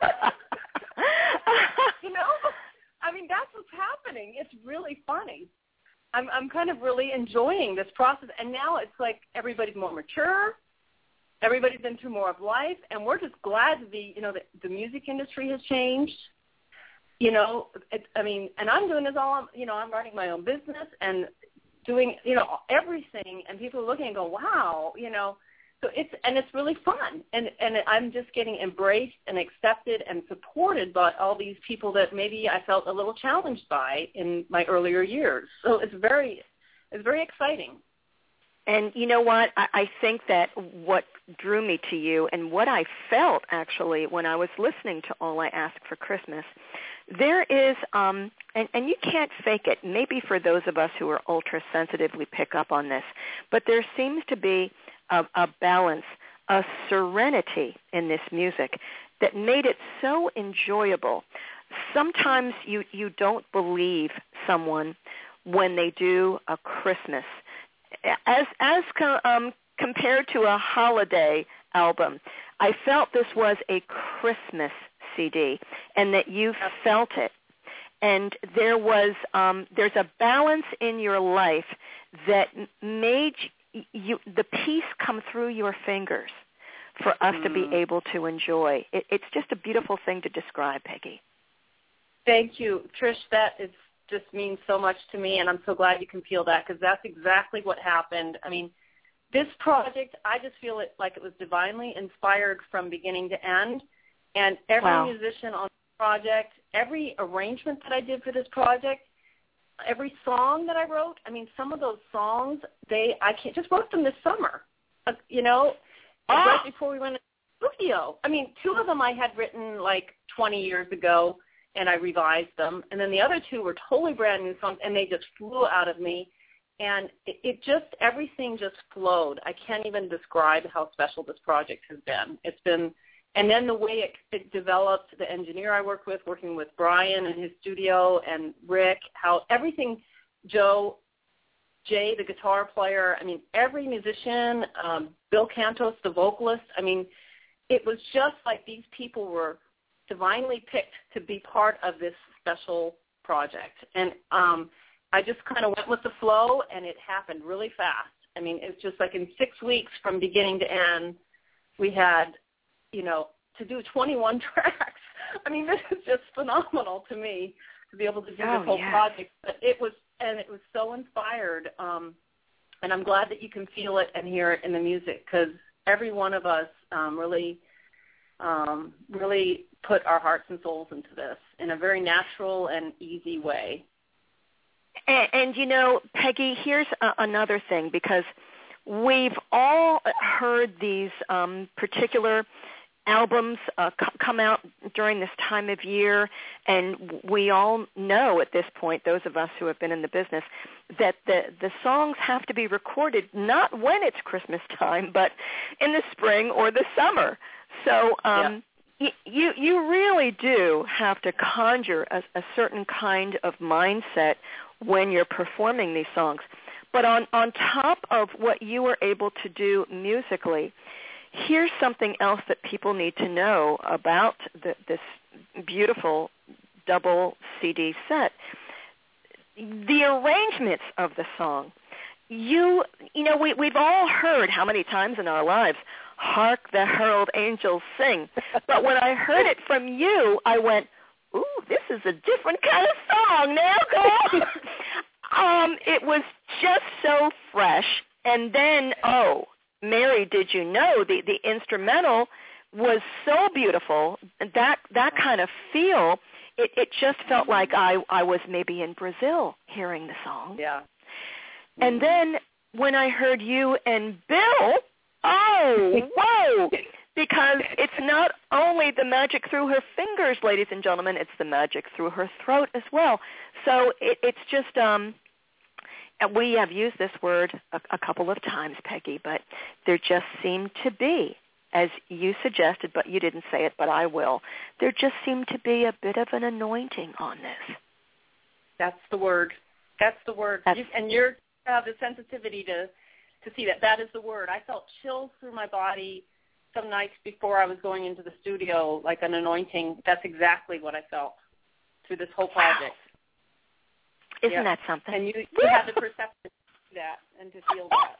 You know, I mean, that's what's happening. It's really funny. I'm kind of really enjoying this process. And now it's like everybody's more mature. Everybody's been through more of life. And we're just glad to be, you know, the music industry has changed. You know, and I'm doing this all, you know, I'm running my own business and doing, you know, everything. And people are looking and go, wow, you know. So it's really fun, and I'm just getting embraced and accepted and supported by all these people that maybe I felt a little challenged by in my earlier years. So it's very exciting. And you know what? I think that what drew me to you, and what I felt actually when I was listening to All I Ask for Christmas, there is, and you can't fake it. Maybe for those of us who are ultra sensitive, we pick up on this, but there seems to be a balance, a serenity in this music that made it so enjoyable. Sometimes you don't believe someone when they do a Christmas, as compared to a holiday album. I felt this was a Christmas CD, and that you felt it. And there's a balance in your life that made the peace come through your fingers for us to be able to enjoy. It's just a beautiful thing to describe, Peggy. Thank you, Trish. That just means so much to me, and I'm so glad you can feel that, because that's exactly what happened. I mean, this project, I just feel it like it was divinely inspired from beginning to end, and every musician on the project, every arrangement that I did for this project, every song that I wrote. I mean, some of those songs, I just wrote them this summer, right before we went to the studio. I mean, 2 of them I had written like 20 years ago, and I revised them. And then the other 2 were totally brand new songs, and they just flew out of me. And everything just flowed. I can't even describe how special this project has been. It's been, and then the way it developed, the engineer I worked with, working with Brian in his studio, and Rick, how everything, Jay, the guitar player, I mean, every musician, Bill Cantos, the vocalist, I mean, it was just like these people were divinely picked to be part of this special project. And I just kind of went with the flow, and it happened really fast. I mean, it's just like in 6 weeks from beginning to end, we had, to do 21 tracks. I mean, this is just phenomenal to me to be able to do this whole project. But it was so inspired, and I'm glad that you can feel it and hear it in the music, because every one of us really put our hearts and souls into this in a very natural and easy way. And Peggy, here's another thing, because we've all heard these particular albums come out during this time of year, and we all know at this point, those of us who have been in the business, that the songs have to be recorded not when it's Christmas time, but in the spring or the summer. So you really do have to conjure a certain kind of mindset when you're performing these songs. But on top of what you were able to do musically, here's something else that people need to know about this beautiful double CD set. The arrangements of the song. We've all heard how many times in our lives, "Hark the herald angels sing." But when I heard it from you, I went, "Ooh, this is a different kind of song now, girl." It was just so fresh. And then, Mary, did you know the instrumental was so beautiful? That kind of feel, it just felt like I was maybe in Brazil hearing the song. Yeah. And then when I heard you and Bill, whoa! Because it's not only the magic through her fingers, ladies and gentlemen, it's the magic through her throat as well. So it's just, we have used this word a couple of times, Peggy, but there just seemed to be, as you suggested, but you didn't say it, but I will, there just seemed to be a bit of an anointing on this. That's the word. That's the word. And you have the sensitivity to see that. That is the word. I felt chills through my body some nights before I was going into the studio, like an anointing. That's exactly what I felt through this whole project. Isn't that something? And you had the perception to do that and to feel that.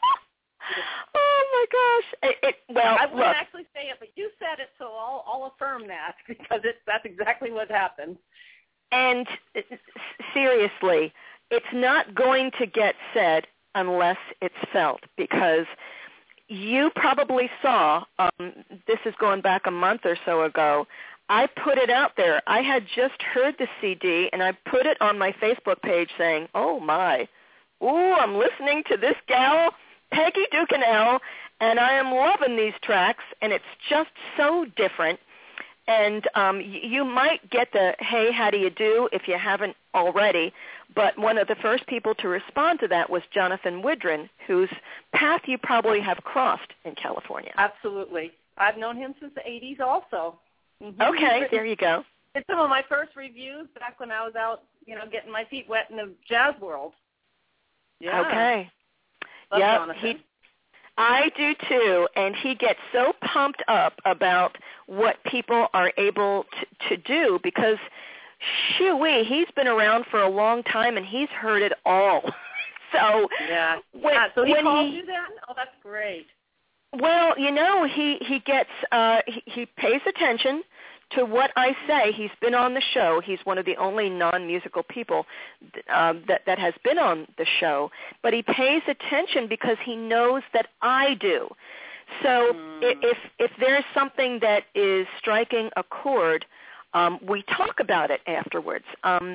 Oh, my gosh. I wouldn't actually say it, but you said it, so I'll affirm that, because that's exactly what happened. And seriously, it's not going to get said unless it's felt, because you probably saw, this is going back a month or so ago, I put it out there. I had just heard the CD, and I put it on my Facebook page saying, oh, my, I'm listening to this gal, Peggy Ducanel, and I am loving these tracks, and it's just so different. And you might get the, hey, how do you do, if you haven't already. But one of the first people to respond to that was Jonathan Widren, whose path you probably have crossed in California. Absolutely. I've known him since the 80s also. Mm-hmm. Okay, there you go. It's some of my first reviews back when I was out, getting my feet wet in the jazz world. Yeah. Okay. Love Jonathan. I do too, and he gets so pumped up about what people are able to do, because, shoo-wee, he's been around for a long time and he's heard it all. So so he called you then? Oh, that's great. Well, he gets he pays attention to what I say. He's been on the show. He's one of the only non-musical people that has been on the show. But he pays attention because he knows that I do. So if there's something that is striking a chord, we talk about it afterwards.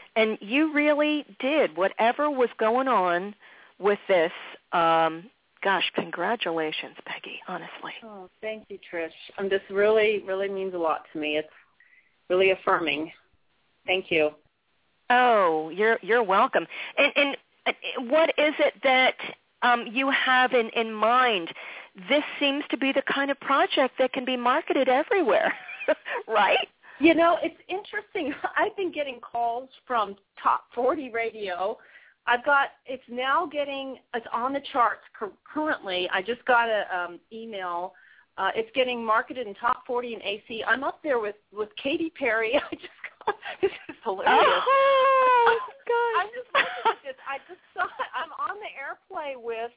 And you really did. Whatever was going on with this, gosh, congratulations, Peggy, honestly. Oh, thank you, Trish. This really, really means a lot to me. It's really affirming. Thank you. Oh, you're welcome. And what is it that you have in mind? This seems to be the kind of project that can be marketed everywhere, right? You know, it's interesting. I've been getting calls from Top 40 Radio. It's on the charts currently. I just got an email. It's getting marketed in Top 40 and AC. I'm up there with Katy Perry. This is hilarious. Oh, gosh. I'm just looking at this. I just saw it. I'm on the airplay with,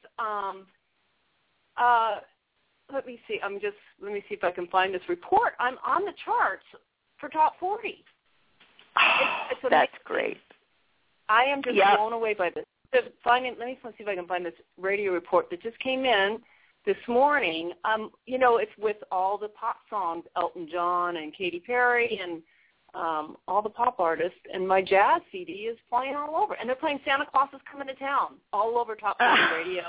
let me see. Let me see if I can find this report. I'm on the charts for Top 40. It's that's great. I am just blown away by this. Let me see if I can find this radio report that just came in this morning. You know, it's with all the pop songs, Elton John and Katy Perry and all the pop artists, and my jazz CD is playing all over. And they're playing Santa Claus is Coming to Town all over Top 40 Radio,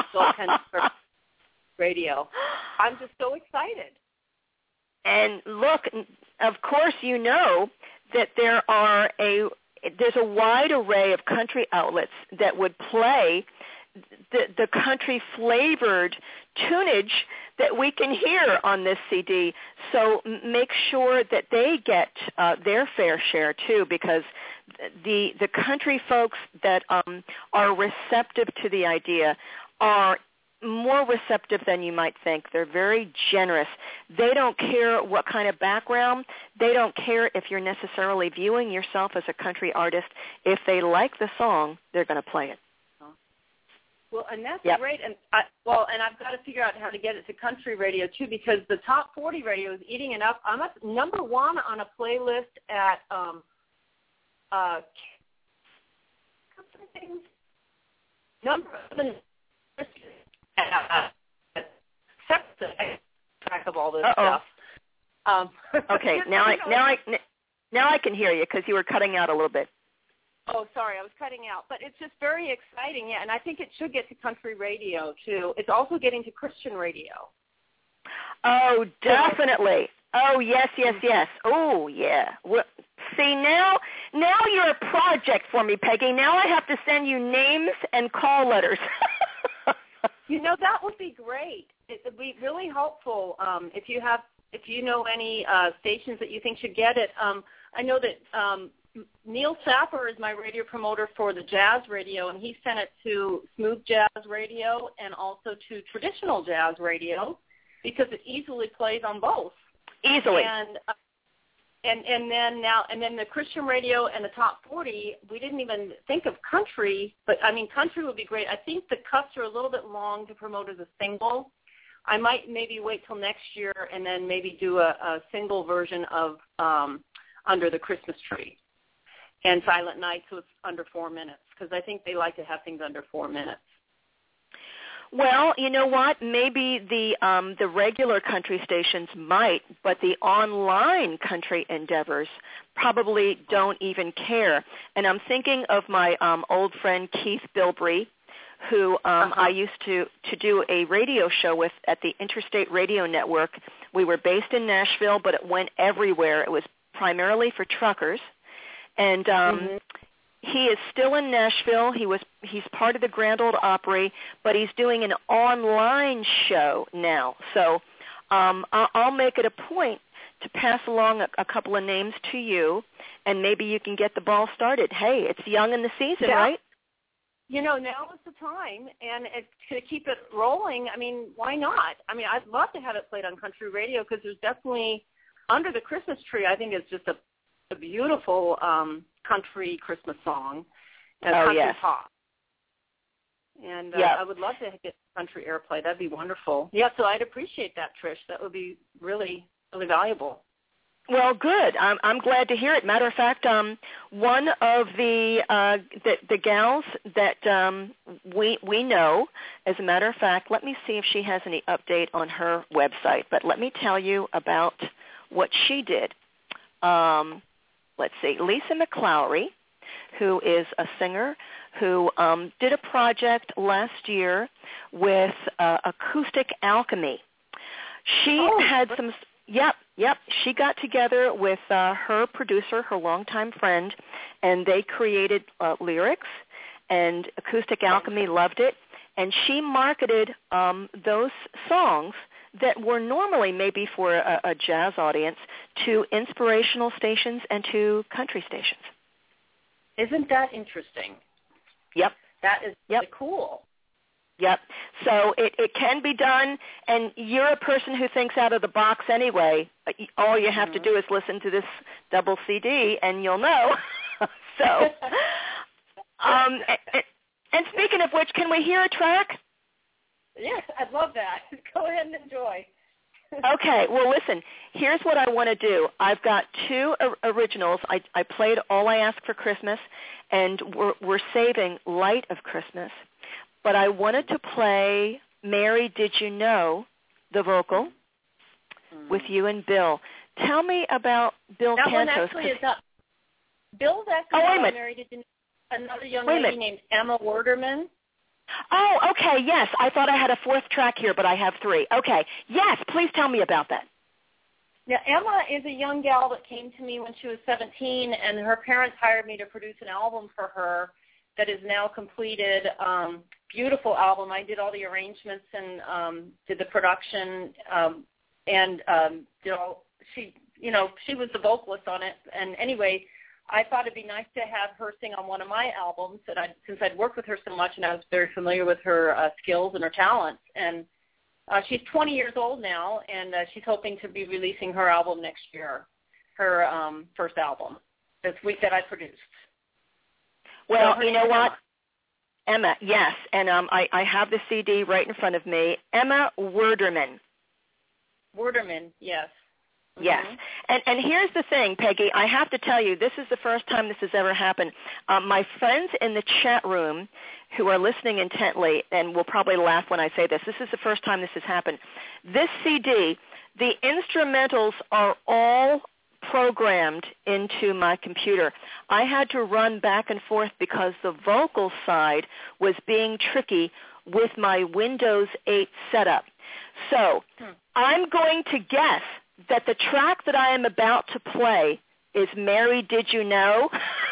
radio. I'm just so excited. And look, of course you know that there's a wide array of country outlets that would play the country-flavored tunage that we can hear on this CD. So make sure that they get their fair share, too, because the country folks that are receptive to the idea are more receptive than you might think. They're very generous. They don't care what kind of background. They don't care if you're necessarily viewing yourself as a country artist. If they like the song, they're going to play it. Well, and that's great. And I've got to figure out how to get it to country radio too, because the Top 40 radio is eating it up. I'm at number one on a playlist at track of all this stuff. Okay, now I can hear you because you were cutting out a little bit. Oh, sorry, I was cutting out. But it's just very exciting, yeah, and I think it should get to country radio, too. It's also getting to Christian radio. Oh, definitely. Oh, yes. Oh, yeah. Well, see, now you're a project for me, Peggy. Now I have to send you names and call letters. You know, that would be great. It would be really helpful if you know any stations that you think should get it. I know that Neil Sapper is my radio promoter for the jazz radio, and he sent it to smooth jazz radio and also to traditional jazz radio because it easily plays on both. Easily. And then the Christian radio and the Top 40, we didn't even think of country, but I mean country would be great. I think the cuts are a little bit long to promote as a single. I might maybe wait till next year and then maybe do a single version of Under the Christmas Tree. And Silent Night, so it's under 4 minutes, because I think they like to have things under 4 minutes. Well, you know what? Maybe the regular country stations might, but the online country endeavors probably don't even care. And I'm thinking of my old friend Keith Bilbrey, who I used to do a radio show with at the Interstate Radio Network. We were based in Nashville, but it went everywhere. It was primarily for truckers. And he is still in Nashville. He's part of the Grand Ole Opry, but he's doing an online show now. So I'll make it a point to pass along a couple of names to you, and maybe you can get the ball started. Hey, it's young in the season, right? You know, now is the time, and to keep it rolling, I mean, why not? I mean, I'd love to have it played on country radio because there's definitely, Under the Christmas Tree, I think is just a beautiful country Christmas song, country pop. And I would love to get country airplay. That'd be wonderful. Yeah, so I'd appreciate that, Trish. That would be really, really valuable. Well, good. I'm glad to hear it. Matter of fact, one of the gals that we know, as a matter of fact, let me see if she has any update on her website. But let me tell you about what she did. Let's see, Lisa McClowry. who is a singer who did a project last year with Acoustic Alchemy. She had some... Yep. She got together with her producer, her longtime friend, and they created lyrics, and Acoustic Alchemy loved it, and she marketed those songs that were normally maybe for a jazz audience to inspirational stations and to country stations. Isn't that interesting? Yep. That is really cool. Yep. So it can be done, and you're a person who thinks out of the box anyway. All you have to do is listen to this double CD, and you'll know. So, and speaking of which, can we hear a track? Yes, I'd love that. Go ahead and enjoy. Okay, well, listen, here's what I want to do. I've got two originals. I played All I Ask for Christmas, and we're saving Light of Christmas. But I wanted to play Mary Did You Know, the vocal, with you and Bill. Tell me about Bill Cantos. That one actually is up. Bill's actually on Mary Did You Know, another young lady named Emma Werderman. Oh, okay, yes. I thought I had a fourth track here, but I have three. Okay, yes, please tell me about that. Yeah, Emma is a young gal that came to me when she was 17, and her parents hired me to produce an album for her that is now completed. Beautiful album. I did all the arrangements and did the production, and she was the vocalist on it. And anyway, I thought it'd be nice to have her sing on one of my albums, since I'd worked with her so much and I was very familiar with her skills and her talents. And she's 20 years old now, and she's hoping to be releasing her album next year, her first album, this week that I produced. Well, you know what? Emma, yes, and I have the CD right in front of me. Emma Werderman. Werderman, yes. Yes. And here's the thing, Peggy. I have to tell you, this is the first time this has ever happened. My friends in the chat room who are listening intently and will probably laugh when I say this, this is the first time this has happened. This CD, the instrumentals are all programmed into my computer. I had to run back and forth because the vocal side was being tricky with my Windows 8 setup. So I'm going to guess that the track that I am about to play is Mary Did You Know?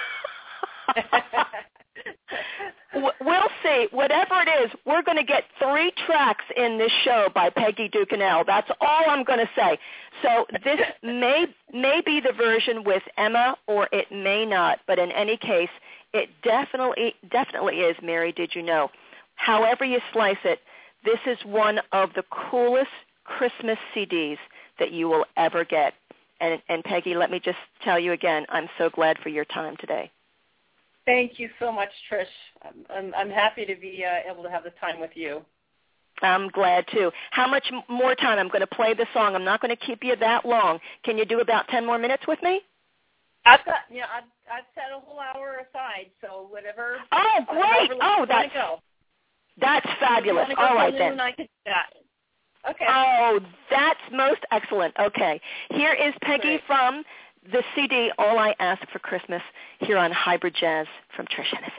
We'll see. Whatever it is, we're going to get 3 tracks in this show by Peggy Ducanel. That's all I'm going to say. So this may be the version with Emma, or it may not. But in any case, it definitely is Mary Did You Know. However you slice it, this is one of the coolest Christmas CDs that you will ever get. And Peggy, let me just tell you again, I'm so glad for your time today. Thank you so much, Trish. I'm happy to be able to have this time with you. I'm glad too. How much more time? I'm going to play the song. I'm not going to keep you that long. Can you do about 10 more minutes with me? I've set a whole hour aside, so whatever. Oh, great! That's fabulous. All right then. I can do that. Okay. Oh, that's most excellent. Okay. Here is Peggy from the CD All I Ask for Christmas here on Hybrid Jazz from Trish Hennessy.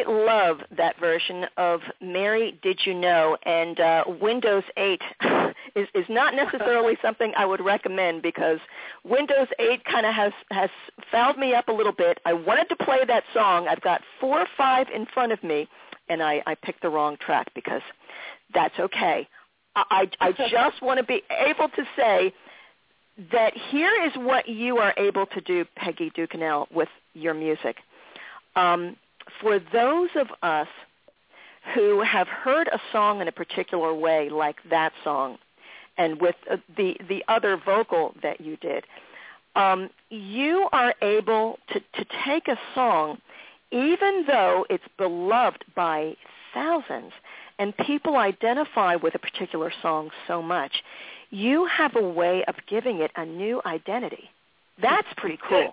love that version of Mary Did You Know, and Windows 8 is not necessarily something I would recommend because Windows 8 kind of has fouled me up a little bit. I wanted to play that song. I've got 4 or 5 in front of me, and I picked the wrong track because that's okay. I just want to be able to say that here is what you are able to do, Peggy Ducanel, with your music. For those of us who have heard a song in a particular way, like that song, and with the other vocal that you did, you are able to take a song, even though it's beloved by thousands, and people identify with a particular song so much, you have a way of giving it a new identity. That's pretty cool.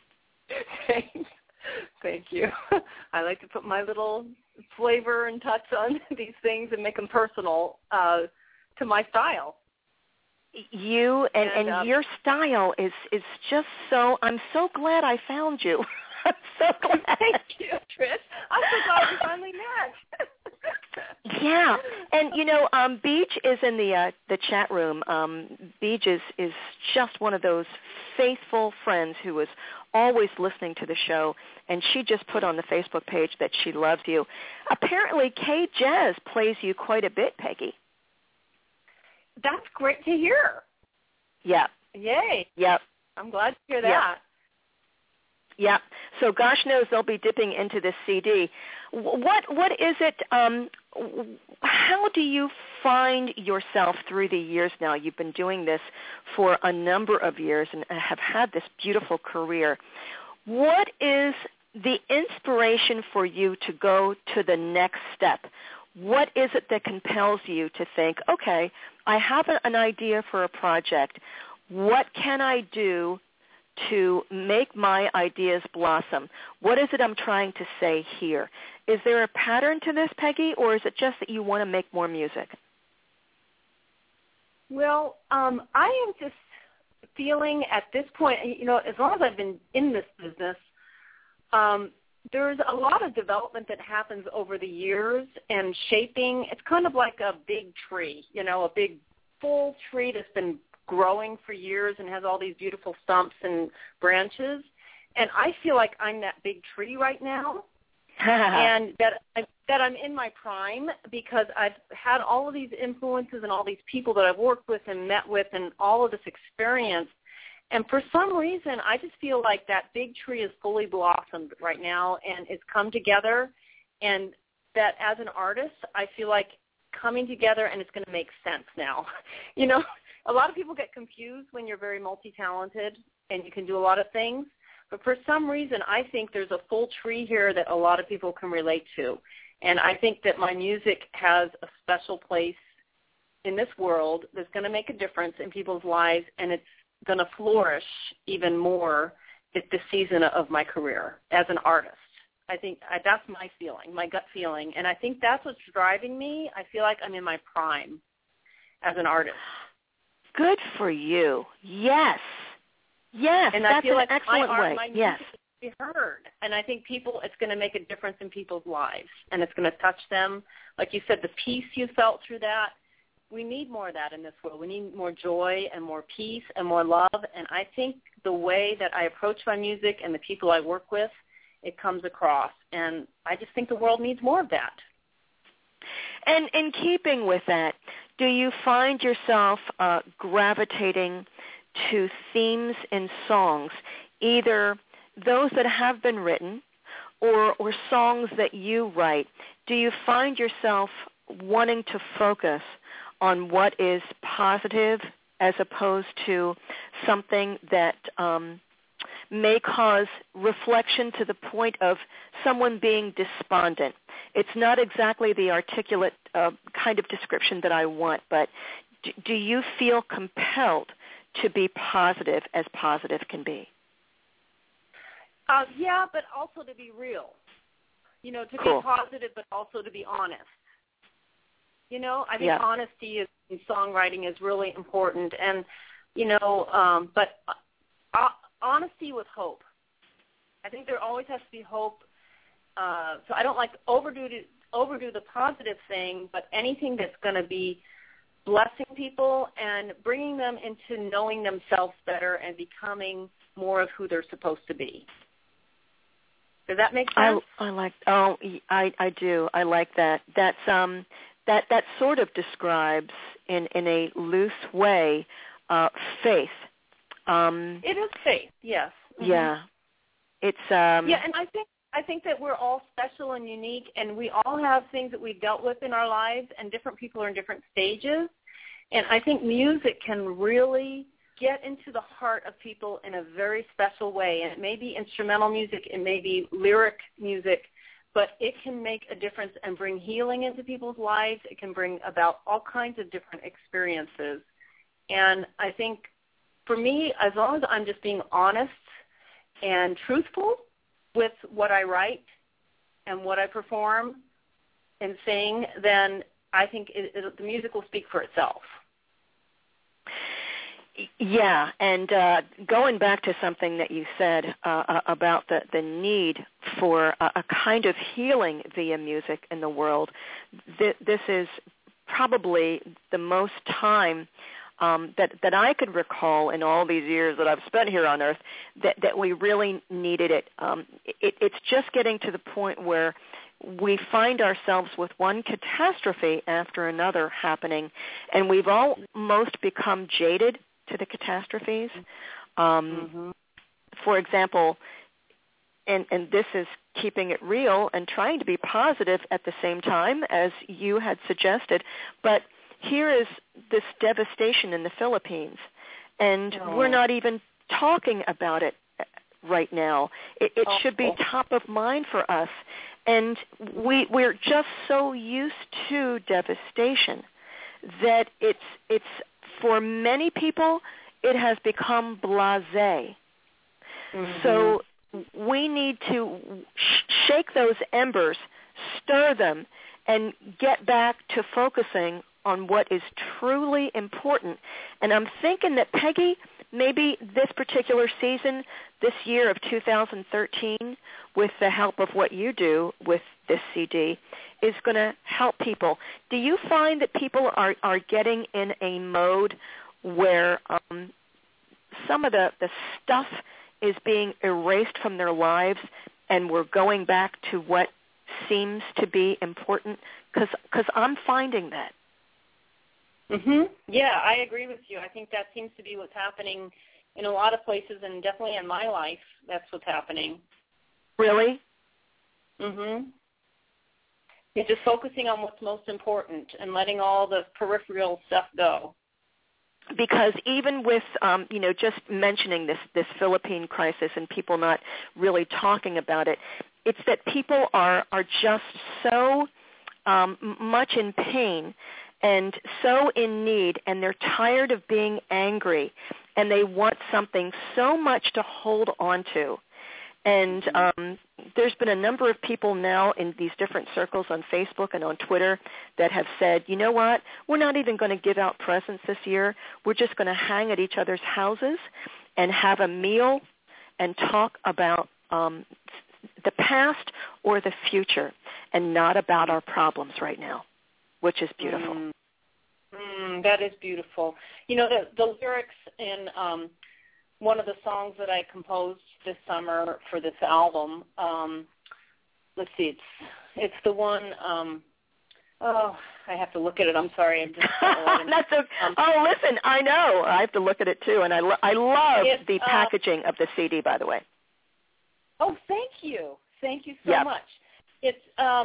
Thank you. I like to put my little flavor and touch on these things and make them personal to my style. You and your style is just so. I'm so glad I found you. I'm so glad. Thank you, Trish. I'm so glad we finally met. Yeah, and Beach is in the chat room. Beach is just one of those faithful friends who is always listening to the show, and she just put on the Facebook page that she loves you. Apparently, Kay Jazz plays you quite a bit, Peggy. That's great to hear. Yeah. Yay. Yep. I'm glad to hear that. Yeah. So gosh knows they'll be dipping into this CD. What is it? How do you find yourself through the years now? You've been doing this for a number of years and have had this beautiful career. What is the inspiration for you to go to the next step? What is it that compels you to think, okay, I have an idea for a project. What can I do to make my ideas blossom? What is it I'm trying to say here? Is there a pattern to this, Peggy, or is it just that you want to make more music? Well, I am just feeling at this point, as long as I've been in this business, there's a lot of development that happens over the years and shaping. It's kind of like a big tree, a big full tree that's been growing for years and has all these beautiful stumps and branches. And I feel like I'm that big tree right now. And that I'm in my prime because I've had all of these influences and all these people that I've worked with and met with and all of this experience. And for some reason, I just feel like that big tree is fully blossomed right now and it's come together. And that as an artist, I feel like coming together and it's going to make sense now. A lot of people get confused when you're very multi-talented and you can do a lot of things. But for some reason, I think there's a full tree here that a lot of people can relate to. And I think that my music has a special place in this world that's going to make a difference in people's lives, and it's going to flourish even more at this season of my career as an artist. I think that's my feeling, my gut feeling. And I think that's what's driving me. I feel like I'm in my prime as an artist. Good for you. Yes. Yes, and that's I feel like an excellent way. My yes. music is heard. And I think it's going to make a difference in people's lives, and it's going to touch them. Like you said, the peace you felt through that, we need more of that in this world. We need more joy and more peace and more love. And I think the way that I approach my music and the people I work with, it comes across. And I just think the world needs more of that. And in keeping with that, do you find yourself gravitating to themes in songs, either those that have been written or songs that you write? Do you find yourself wanting to focus on what is positive as opposed to something that may cause reflection to the point of someone being despondent? It's not exactly the articulate kind of description that I want, but do you feel compelled to be positive as positive can be? Yeah, but also to be real. To cool. be positive, but also to be honest. I think honesty in songwriting is really important, and but honesty with hope. I think there always has to be hope so I don't like overdo the positive thing, but anything that's going to be blessing people and bringing them into knowing themselves better and becoming more of who they're supposed to be. Does that make sense? I do. I like that. That sort of describes in a loose way faith. It is faith, yes. Mm-hmm. Yeah. It's yeah, and I think that we're all special and unique, and we all have things that we've dealt with in our lives, and different people are in different stages. And I think music can really get into the heart of people in a very special way. And it may be instrumental music, it may be lyric music, but it can make a difference and bring healing into people's lives. It can bring about all kinds of different experiences. And I think for me, as long as I'm just being honest and truthful with what I write and what I perform and sing, then I think the music will speak for itself. Yeah, and going back to something that you said about the need for a kind of healing via music in the world, this is probably the most time that I could recall in all these years that I've spent here on Earth that we really needed it. It's just getting to the point where we find ourselves with one catastrophe after another happening, and we've almost become jaded to the catastrophes. For example, and this is keeping it real and trying to be positive at the same time, as you had suggested, but here is this devastation in the Philippines, and we're not even talking about it right now. It should be top of mind for us, and we're just so used to devastation that it's for many people it has become blasé. So we need to shake those embers, stir them, and get back to focusing on what is truly important. And I'm thinking that, Peggy, maybe this particular season, this year of 2013, with the help of what you do with this CD, is going to help people. Do you find that people are getting in a mode where some of the stuff is being erased from their lives and we're going back to what seems to be important? Because I'm finding that. Yeah, I agree with you. I think that seems to be what's happening in a lot of places, and definitely in my life, that's what's happening. Really? You're just focusing on what's most important and letting all the peripheral stuff go. Because even with, just mentioning this Philippine crisis and people not really talking about it, it's that people are just so much in pain and so in need, and they're tired of being angry, and they want something so much to hold on to. And there's been a number of people now in these different circles on Facebook and on Twitter that have said, you know what, we're not even going to give out presents this year. We're just going to hang at each other's houses and have a meal and talk about the past or the future and not about our problems right now, which is beautiful. That is beautiful. You know, the lyrics in one of the songs that I composed this summer for this album, let's see, it's the one, I have to look at it. I'm sorry. I'm just That's listen, I know. I have to look at it too, and I love the packaging of the CD, by the way. Oh, thank you. Thank you so much. It's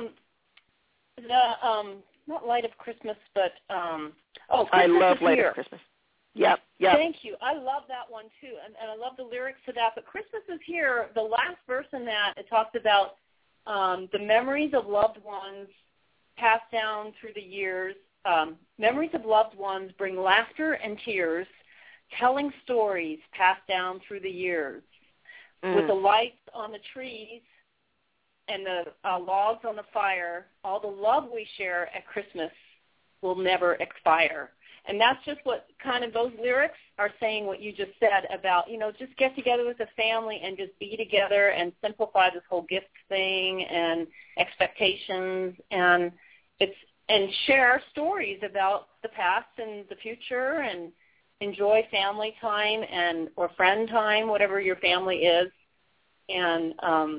not Light of Christmas, but Christmas I love is Light Here. of Christmas. Yep. Thank you. I love that one too, and I love the lyrics to that. But Christmas is Here, the last verse in that, it talks about the memories of loved ones passed down through the years. Memories of loved ones bring laughter and tears, telling stories passed down through the years. With the lights on the trees and the logs on the fire, all the love we share at Christmas will never expire. And that's just what kind of those lyrics are saying what you just said about, just get together with the family and just be together and simplify this whole gift thing and expectations and share stories about the past and the future and enjoy family time or friend time, whatever your family is. And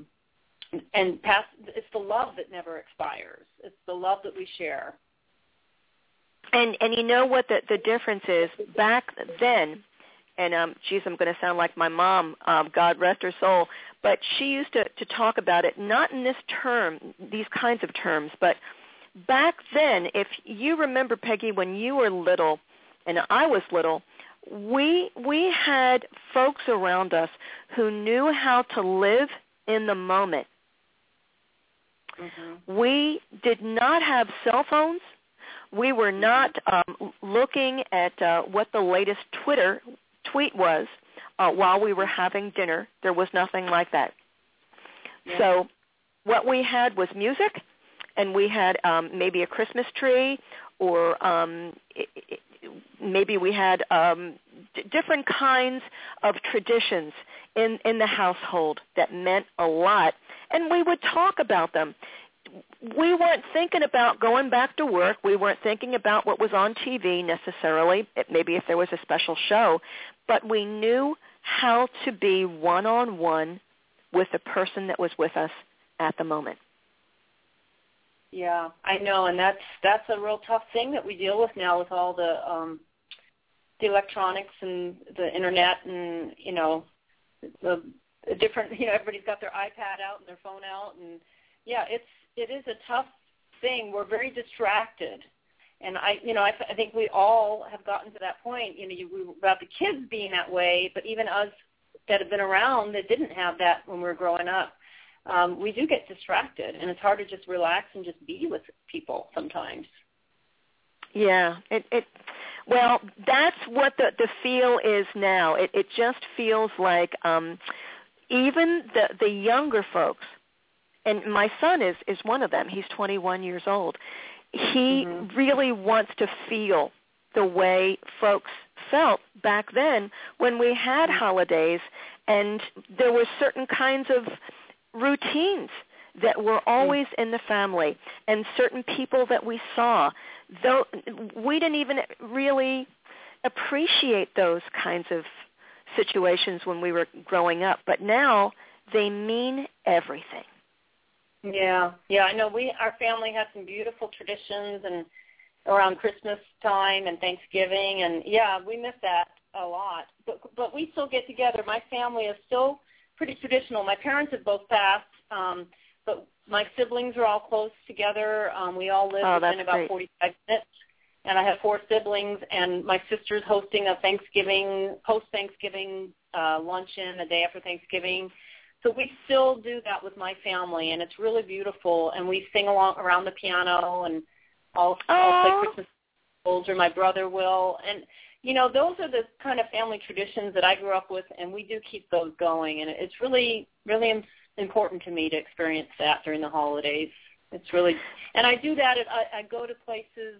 it's the love that never expires. It's the love that we share. And you know what the difference is? Back then, and I'm going to sound like my mom, God rest her soul, but she used to talk about it, not in these kinds of terms, but back then, if you remember, Peggy, when you were little and I was little, we had folks around us who knew how to live in the moment. Mm-hmm. We did not have cell phones. We were not looking at what the latest tweet was while we were having dinner. There was nothing like that. Yeah. So what we had was music, and we had maybe a Christmas tree, or maybe we had different kinds of traditions in the household that meant a lot, and we would talk about them. We weren't thinking about going back to work. We weren't thinking about what was on TV necessarily, maybe if there was a special show, but we knew how to be one-on-one with the person that was with us at the moment. Yeah, I know, and that's a real tough thing that we deal with now with all the electronics and the internet and, the different, everybody's got their iPad out and their phone out, and yeah, it is a tough thing. We're very distracted, and I think we all have gotten to that point. About the kids being that way, but even us that have been around that didn't have that when we were growing up, we do get distracted, and it's hard to just relax and just be with people sometimes. Yeah, well, that's what the feel is now. It just feels like even the younger folks. And my son is one of them. He's 21 years old. He really wants to feel the way folks felt back then when we had holidays and there were certain kinds of routines that were always in the family and certain people that we saw. Though we didn't even really appreciate those kinds of situations when we were growing up, but now they mean everything. Yeah, I know our family has some beautiful traditions and around Christmas time and Thanksgiving, and yeah, we miss that a lot. But we still get together. My family is still pretty traditional. My parents have both passed, but my siblings are all close together. We all live within about 45 minutes, and I have 4 siblings, and my sister's hosting a post-Thanksgiving luncheon the day after Thanksgiving. So we still do that with my family, and it's really beautiful. And we sing along around the piano, and I'll play Christmas carols, or my brother will. And, those are the kind of family traditions that I grew up with, and we do keep those going. And it's really, really important to me to experience that during the holidays. It's really, and I do that. I go to places,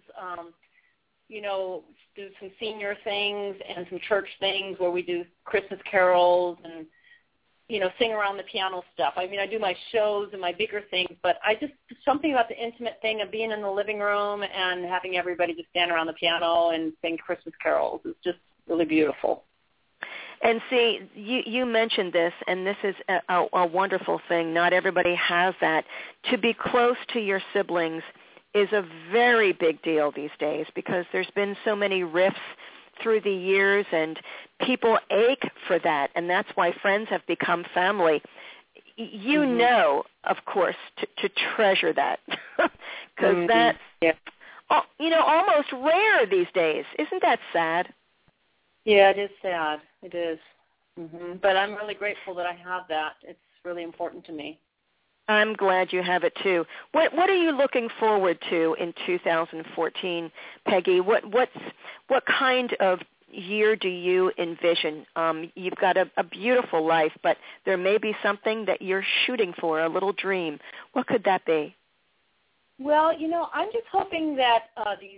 do some senior things and some church things where we do Christmas carols and, sing around the piano stuff. I mean, I do my shows and my bigger things, but something about the intimate thing of being in the living room and having everybody just stand around the piano and sing Christmas carols is just really beautiful. And see, you mentioned this, and this is a wonderful thing. Not everybody has that. To be close to your siblings is a very big deal these days because there's been so many rifts through the years, and people ache for that, and that's why friends have become family. You know, of course, to treasure that because that's, almost rare these days. Isn't that sad? Yeah, it is sad. It is. But I'm really grateful that I have that. It's really important to me. I'm glad you have it too. What are you looking forward to in 2014, Peggy? What kind of year do you envision? You've got a beautiful life, but there may be something that you're shooting for, a little dream. What could that be? Well, I'm just hoping that these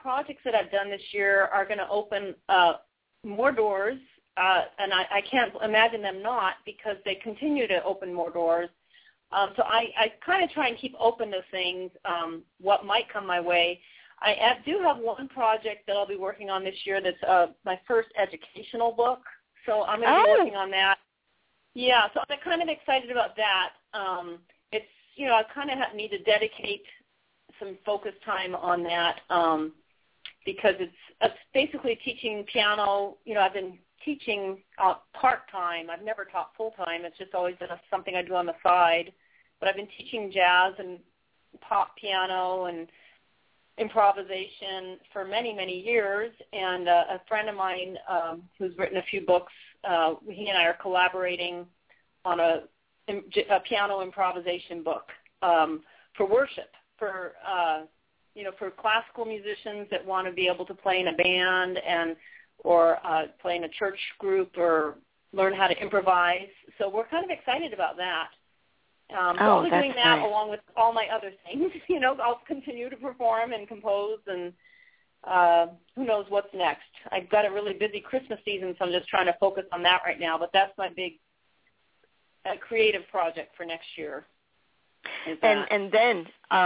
projects that I've done this year are going to open more doors, and I can't imagine them not, because they continue to open more doors. So I kind of try and keep open to things, what might come my way. I do have one project that I'll be working on this year that's my first educational book, so I'm going to be working on that. Yeah, so I'm kind of excited about that. It's, I kind of need to dedicate some focus time on that because it's basically teaching piano. I've been teaching part-time. I've never taught full-time. It's just always been something I do on the side. But I've been teaching jazz and pop piano and improvisation for many, many years. And a friend of mine who's written a few books, he and I are collaborating on a piano improvisation book for worship, for classical musicians that want to be able to play in a band or play in a church group or learn how to improvise. So we're kind of excited about that. So I'll be doing that along with all my other things. I'll continue to perform and compose, and who knows what's next. I've got a really busy Christmas season, so I'm just trying to focus on that right now. But that's my big creative project for next year. And then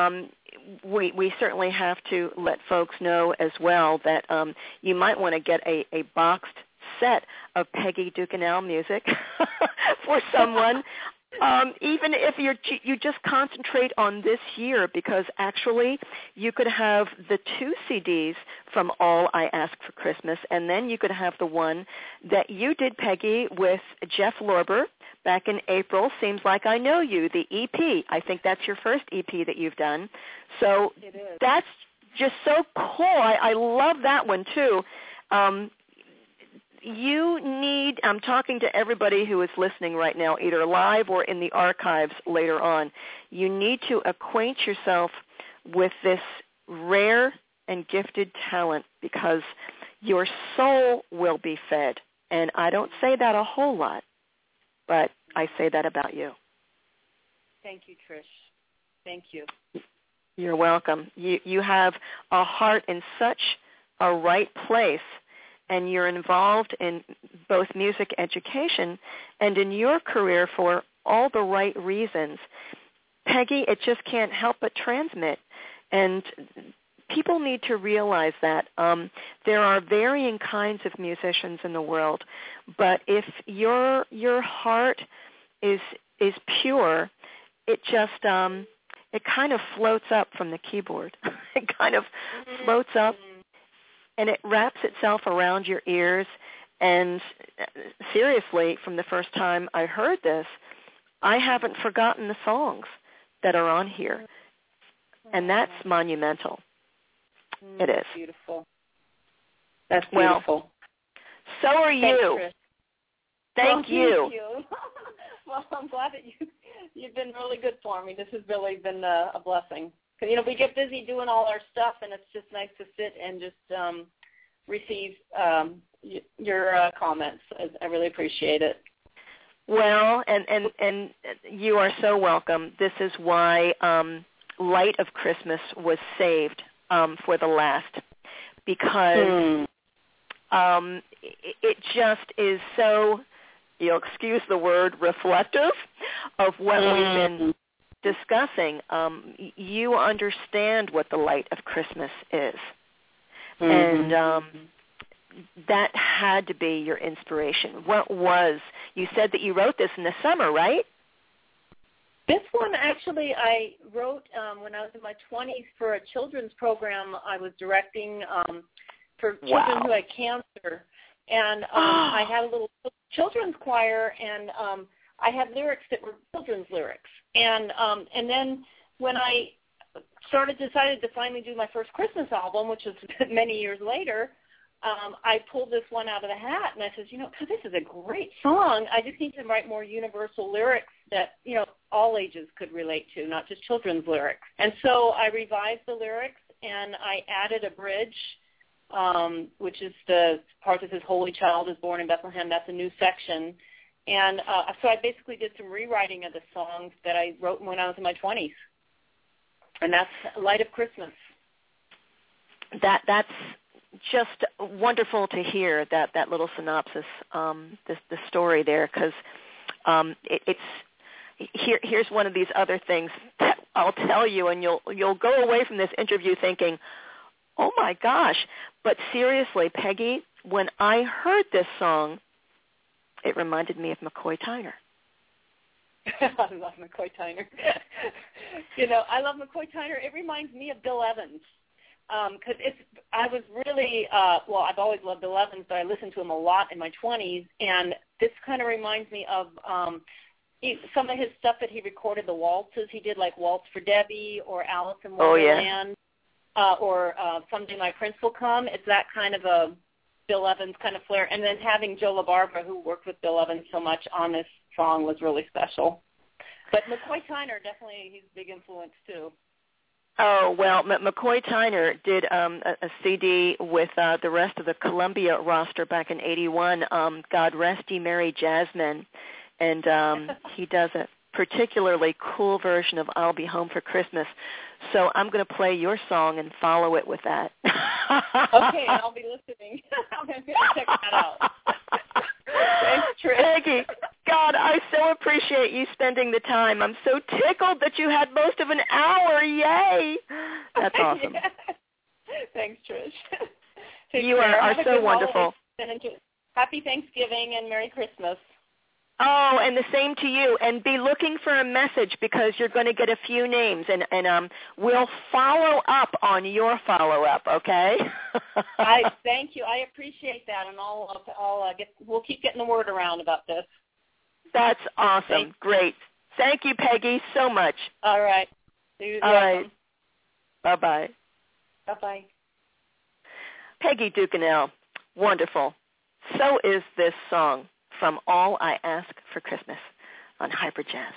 we certainly have to let folks know as well that you might want to get a boxed set of Peggy Ducanel music for someone. Even if you just concentrate on this year, because actually you could have the 2 CDs from All I Ask for Christmas, and then you could have the one that you did, Peggy, with Jeff Lorber back in April, Seems Like I Know You, the EP. I think that's your first EP that you've done. So that's just so cool. I love that one, too. I'm talking to everybody who is listening right now, either live or in the archives later on. You need to acquaint yourself with this rare and gifted talent, because your soul will be fed. And I don't say that a whole lot, but I say that about you. Thank you, Trish. Thank you. You're welcome. You have a heart in such a right place, and you're involved in both music education and in your career for all the right reasons. Peggy, it just can't help but transmit. And people need to realize that there are varying kinds of musicians in the world, but if your heart is pure, it just it kind of floats up from the keyboard. It kind of floats up, and it wraps itself around your ears. And seriously, from the first time I heard this, I haven't forgotten the songs that are on here. And that's monumental. It is. Beautiful. That's beautiful. Well, so are you. Thank you. Well, I'm glad that you've been really good for me. This has really been a blessing. Because, we get busy doing all our stuff, and it's just nice to sit and just receive your comments. I really appreciate it. Well, and you are so welcome. This is why Light of Christmas was saved for the last, because it just is so, you'll excuse the word, reflective of what we've been discussing. You understand what the light of Christmas is. And that had to be your inspiration. What was, you said that you wrote this in the summer, right? This one, actually, I wrote when I was in my 20s for a children's program I was directing for children who had cancer. And I had a little children's choir, and I had lyrics that were children's lyrics. And then when I decided to finally do my first Christmas album, which was many years later, I pulled this one out of the hat, and I said, this is a great song. I just need to write more universal lyrics that, all ages could relate to, not just children's lyrics. And so I revised the lyrics, and I added a bridge, which is the part that says, Holy Child is Born in Bethlehem. That's a new section. And so I basically did some rewriting of the songs that I wrote when I was in my 20s. And that's Light of Christmas. that's just wonderful to hear that little synopsis, the story there, because here's one of these other things that I'll tell you, and you'll go away from this interview thinking, oh my gosh. But seriously, Peggy, when I heard this song, it reminded me of McCoy Tyner. I love McCoy Tyner. I love McCoy Tyner. It reminds me of Bill Evans. Because I was really, I've always loved Bill Evans, but I listened to him a lot in my 20s, and this kind of reminds me of some of his stuff that he recorded, the waltzes he did, like Waltz for Debbie or Alice in Wonderland, or Someday My Prince Will Come. It's that kind of a Bill Evans kind of flair. And then having Joe LaBarbera, who worked with Bill Evans so much on this song, was really special. But McCoy Tyner, definitely, he's a big influence, too. Oh, well, McCoy Tyner did a CD with the rest of the Columbia roster back in '81, God Rest Ye Merry Jazzmen, and he does a particularly cool version of I'll Be Home for Christmas. So I'm going to play your song and follow it with that. Okay, I'll be listening. I'm going to check that out. Thanks, Trish. Peggy, God, I so appreciate you spending the time. I'm so tickled that you had most of an hour. Yay! That's awesome. Yeah. Thanks, Trish. You are so wonderful. Happy Thanksgiving and Merry Christmas. Oh, and the same to you. And be looking for a message, because you're going to get a few names, and we'll follow up on your follow-up, okay? I thank you. I appreciate that, and we'll keep getting the word around about this. That's awesome. Thanks. Great. Thank you, Peggy, so much. All right. All right. Bye-bye. Bye-bye. Peggy Ducanel, wonderful. So is this song, From All I Ask for Christmas, on Hybrid Jazz.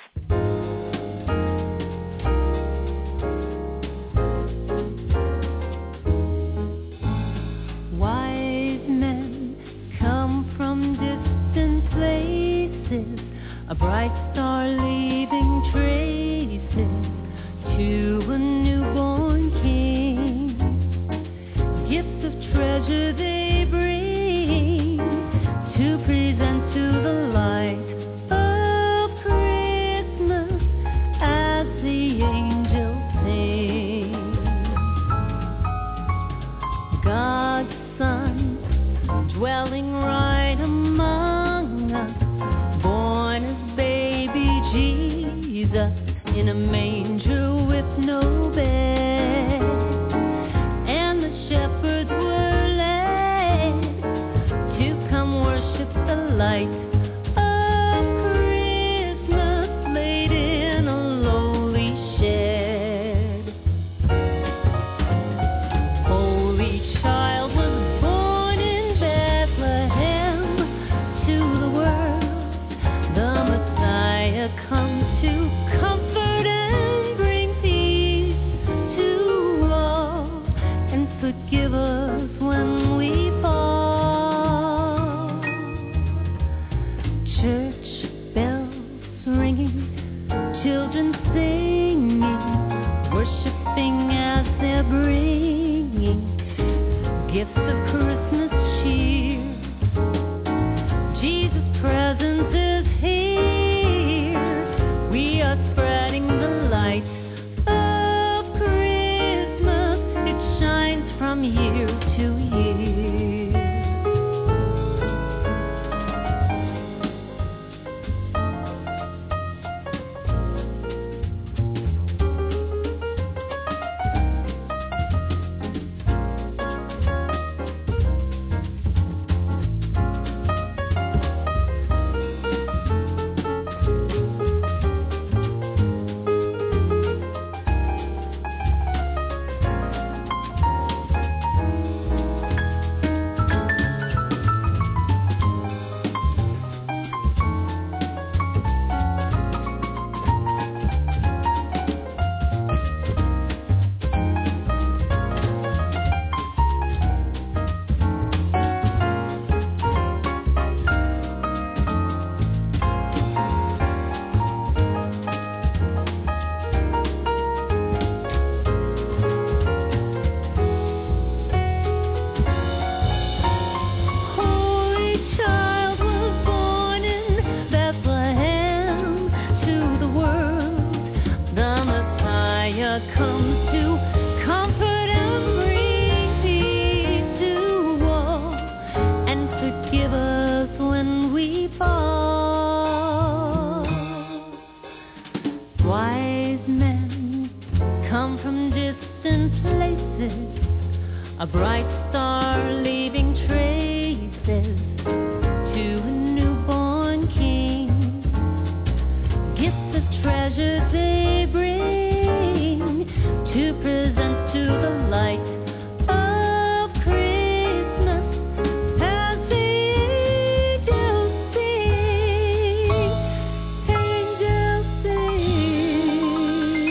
Wise men come from distant places, a bright star leaving traces to a newborn king. Gifts of treasure they bring to present to the light of Christmas as the angels sing. God's Son, dwelling right among us, born as baby a bright star leaving traces to a newborn king. Gifts of treasure they bring to present to the light of Christmas as the angels sing, angels sing.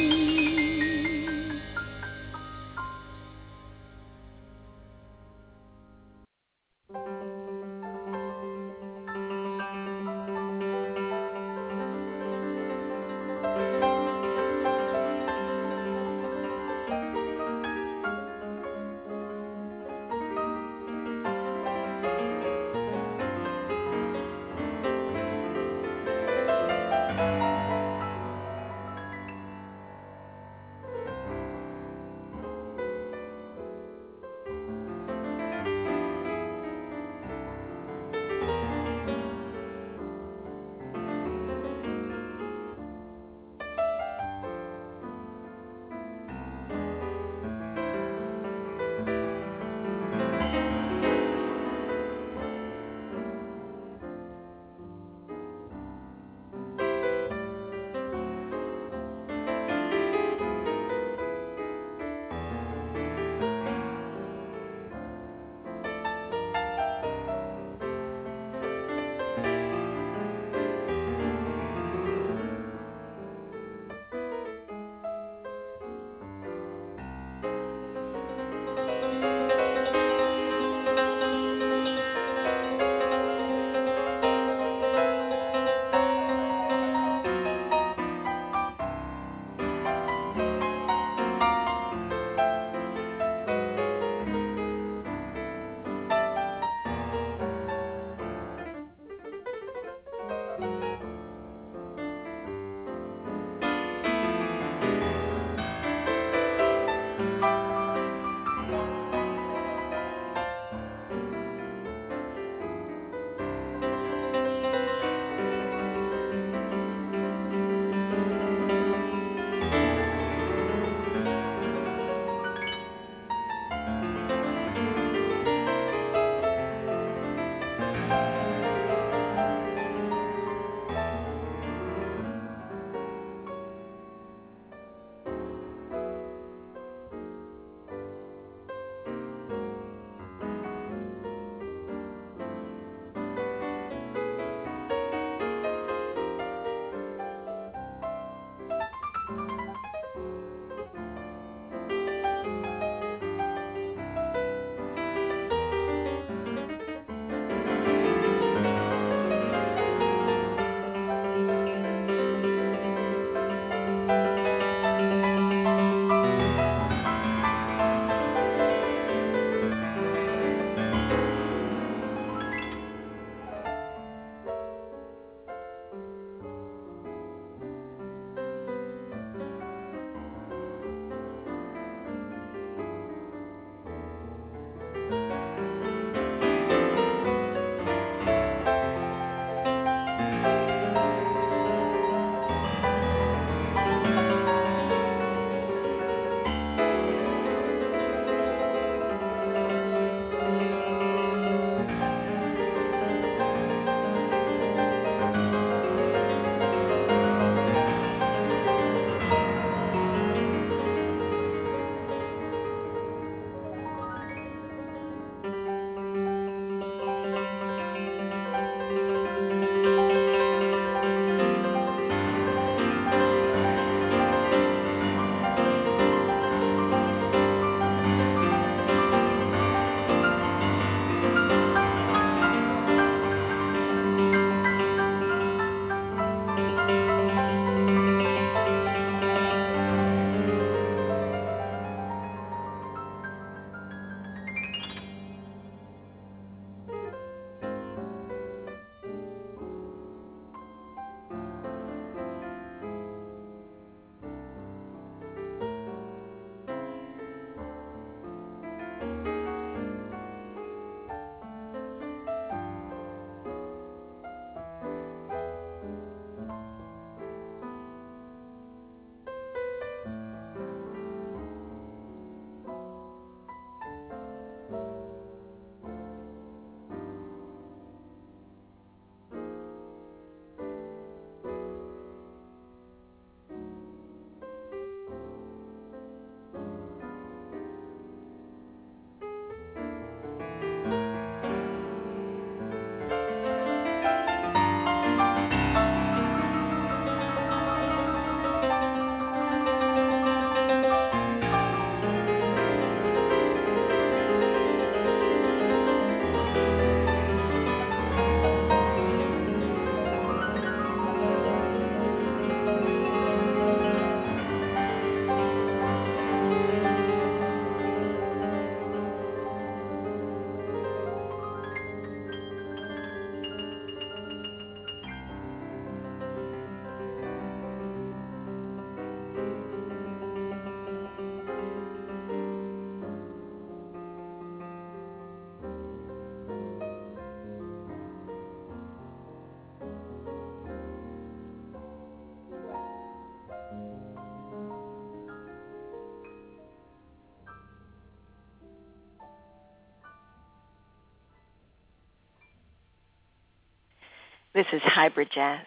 This is Hybrid Jazz.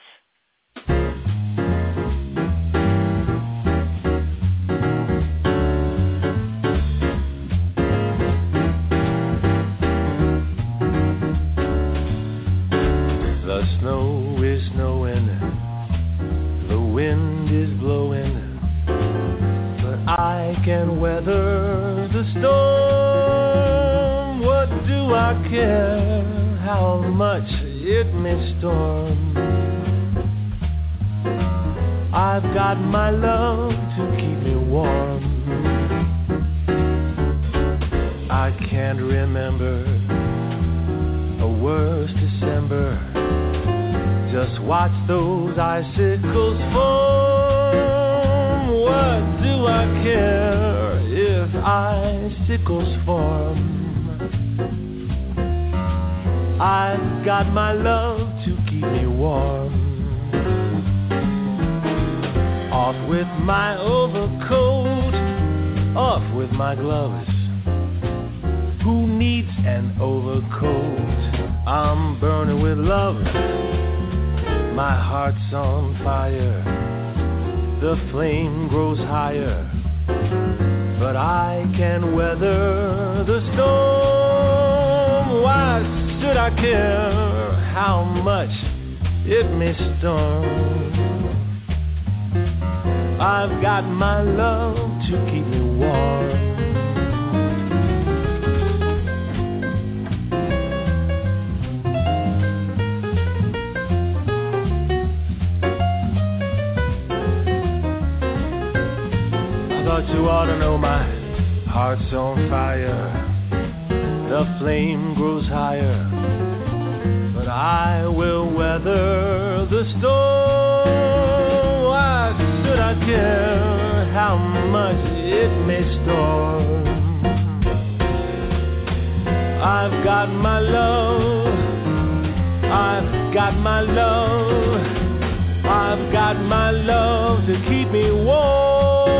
The snow is snowing, the wind is blowing, but I can weather the storm. What do I care how much it may storm? I've got my love to keep me warm. I can't remember a worse December. Just watch those icicles form. What do I care if icicles form? I've got my love to keep me warm. Off with my overcoat, off with my gloves. Who needs an overcoat? I'm burning with love. My heart's on fire, the flame grows higher, but I can weather the storm. Why should I care how much it may storm? I've got my love to keep me warm. You ought to know my heart's on fire, the flame grows higher, but I will weather the storm. Why should I care how much it may storm? I've got my love, I've got my love, I've got my love to keep me warm.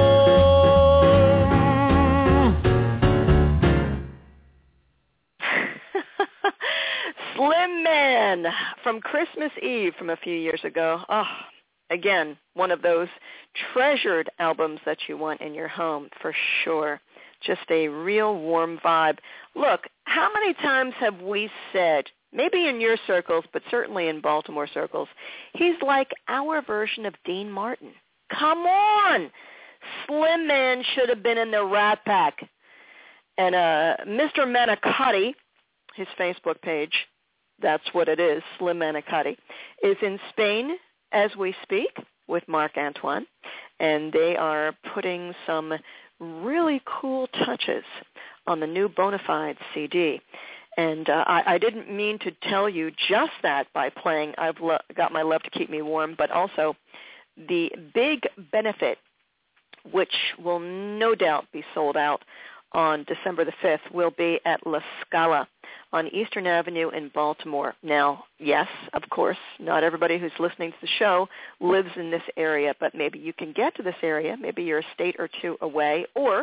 Slim Man from Christmas Eve from a few years ago. Oh, again, one of those treasured albums that you want in your home for sure. Just a real warm vibe. Look, how many times have we said, maybe in your circles, but certainly in Baltimore circles, he's like our version of Dean Martin. Come on! Slim Man should have been in the Rat Pack. And Mr. Manicotti, his Facebook page, that's what it is, Slim Manicotti, is in Spain as we speak with Marc Antoine, and they are putting some really cool touches on the new Bonafide CD. And I didn't mean to tell you just that by playing I've Got My Love to Keep Me Warm, but also the big benefit, which will no doubt be sold out on December the 5th, will be at La Scala on Eastern Avenue in Baltimore. Now, yes, of course, not everybody who's listening to the show lives in this area, but maybe you can get to this area. Maybe you're a state or two away, or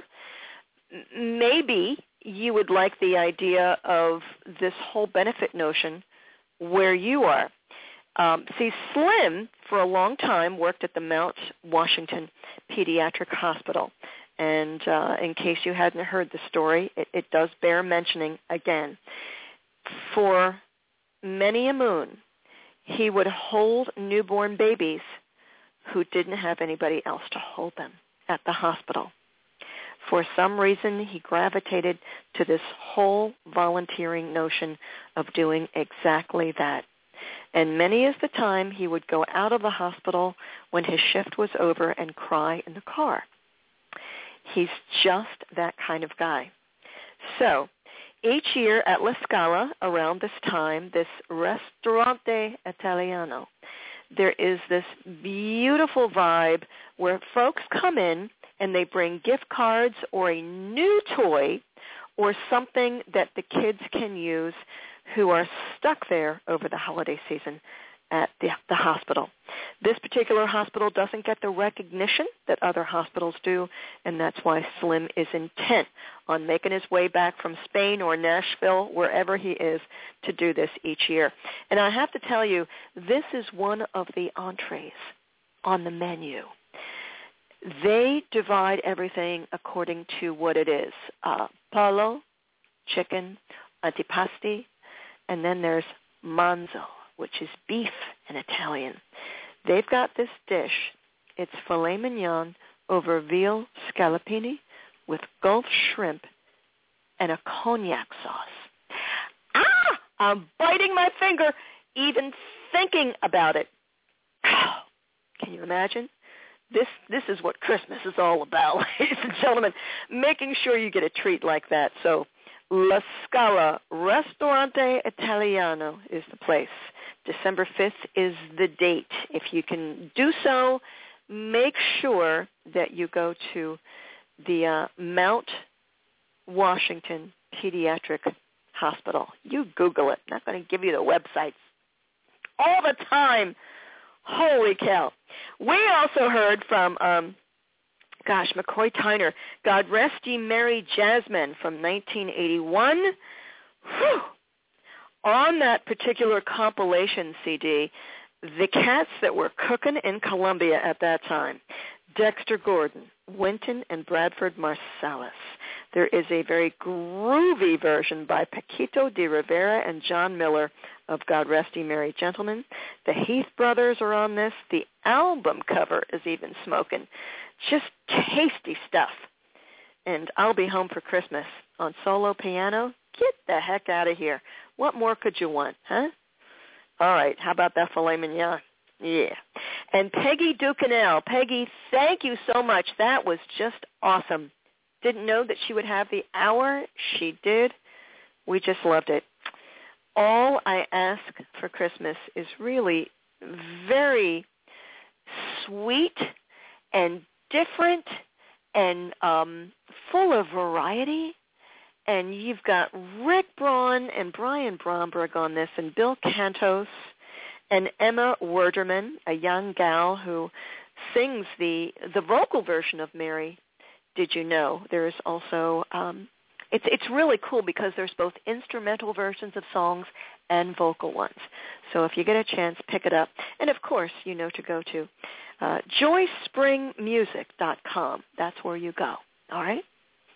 maybe you would like the idea of this whole benefit notion where you are. See, Slim, for a long time, worked at the Mount Washington Pediatric Hospital. And in case you hadn't heard the story, it does bear mentioning again. For many a moon, he would hold newborn babies who didn't have anybody else to hold them at the hospital. For some reason, he gravitated to this whole volunteering notion of doing exactly that. And many is the time he would go out of the hospital when his shift was over and cry in the car. He's just that kind of guy. So each year at La Scala around this time, this Ristorante Italiano, there is this beautiful vibe where folks come in and they bring gift cards or a new toy or something that the kids can use who are stuck there over the holiday season at the hospital. This this particular hospital doesn't get the recognition that other hospitals do, and that's why Slim is intent on making his way back from Spain or Nashville, wherever he is, to do this each year. And I have to tell you, this is one of the entrees on the menu. They divide everything according to what it is. Palo, chicken, antipasti, and then there's manzo, which is beef in Italian. They've got this dish. It's filet mignon over veal scallopini with Gulf shrimp and a cognac sauce. Ah! I'm biting my finger even thinking about it. Can you imagine? This is what Christmas is all about, ladies and gentlemen, making sure you get a treat like that. So La Scala Ristorante Italiano is the place. December 5th is the date. If you can do so, make sure that you go to the Mount Washington Pediatric Hospital. You Google it. I'm not going to give you the websites all the time. Holy cow. We also heard from, McCoy Tyner, God Rest Ye Merry Jazzmen from 1981. Whew. On that particular compilation CD, the cats that were cooking in Colombia at that time, Dexter Gordon, Wynton, and Bradford Marsalis. There is a very groovy version by Paquito de Rivera and John Miller of God Rest Ye Merry Gentlemen. The Heath brothers are on this. The album cover is even smoking. Just tasty stuff. And I'll Be Home for Christmas on solo piano. Get the heck out of here. What more could you want, huh? All right, how about that filet mignon? Yeah. And Peggy Ducanel. Peggy, thank you so much. That was just awesome. Didn't know that she would have the hour. She did. We just loved it. All I ask for Christmas is really very sweet and different and full of variety. And you've got Rick Braun and Brian Bromberg on this, and Bill Cantos and Emma Werderman, a young gal who sings the vocal version of Mary Did You Know. There's also it's really cool because there's both instrumental versions of songs and vocal ones. So if you get a chance, pick it up. And of course, you know to go to joyspringmusic.com. That's where you go. All right.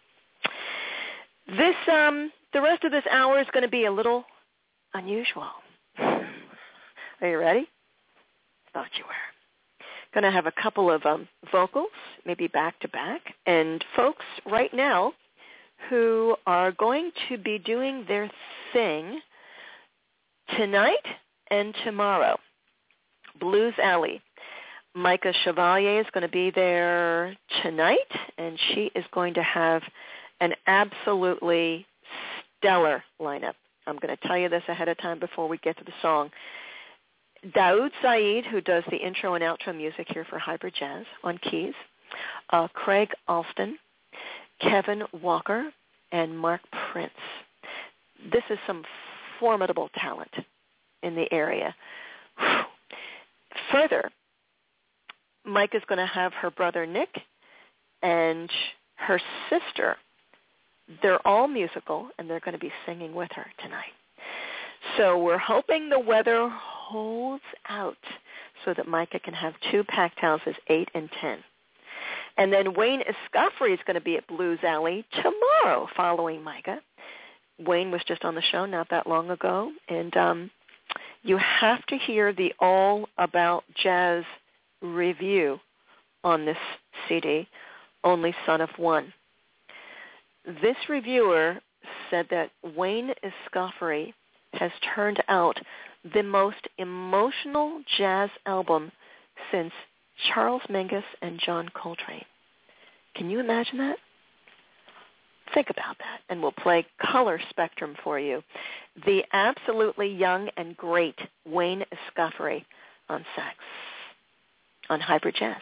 This the rest of this hour is going to be a little unusual. Are you ready? Thought you were. Going to have a couple of vocals, maybe back to back, and folks right now who are going to be doing their thing tonight and tomorrow. Blues Alley. Micah Chevalier is going to be there tonight, and she is going to have an absolutely stellar lineup. I'm going to tell you this ahead of time before we get to the song. Daoud Saeed, who does the intro and outro music here for Hybrid Jazz on keys, Craig Alston, Kevin Walker, and Mark Prince. This is some formidable talent in the area. Further, Mike is going to have her brother Nick and her sister. They're all musical, and they're going to be singing with her tonight. So we're hoping the weather holds out so that Micah can have two packed houses, 8 and 10. And then Wayne Escoffery is going to be at Blues Alley tomorrow following Micah. Wayne was just on the show not that long ago, and you have to hear the All About Jazz review on this CD, Only Son of One. This reviewer said that Wayne Escoffery has turned out the most emotional jazz album since Charles Mingus and John Coltrane. Can you imagine that? Think about that, and we'll play Color Spectrum for you. The absolutely young and great Wayne Escoffery on sax on Hybrid Jazz.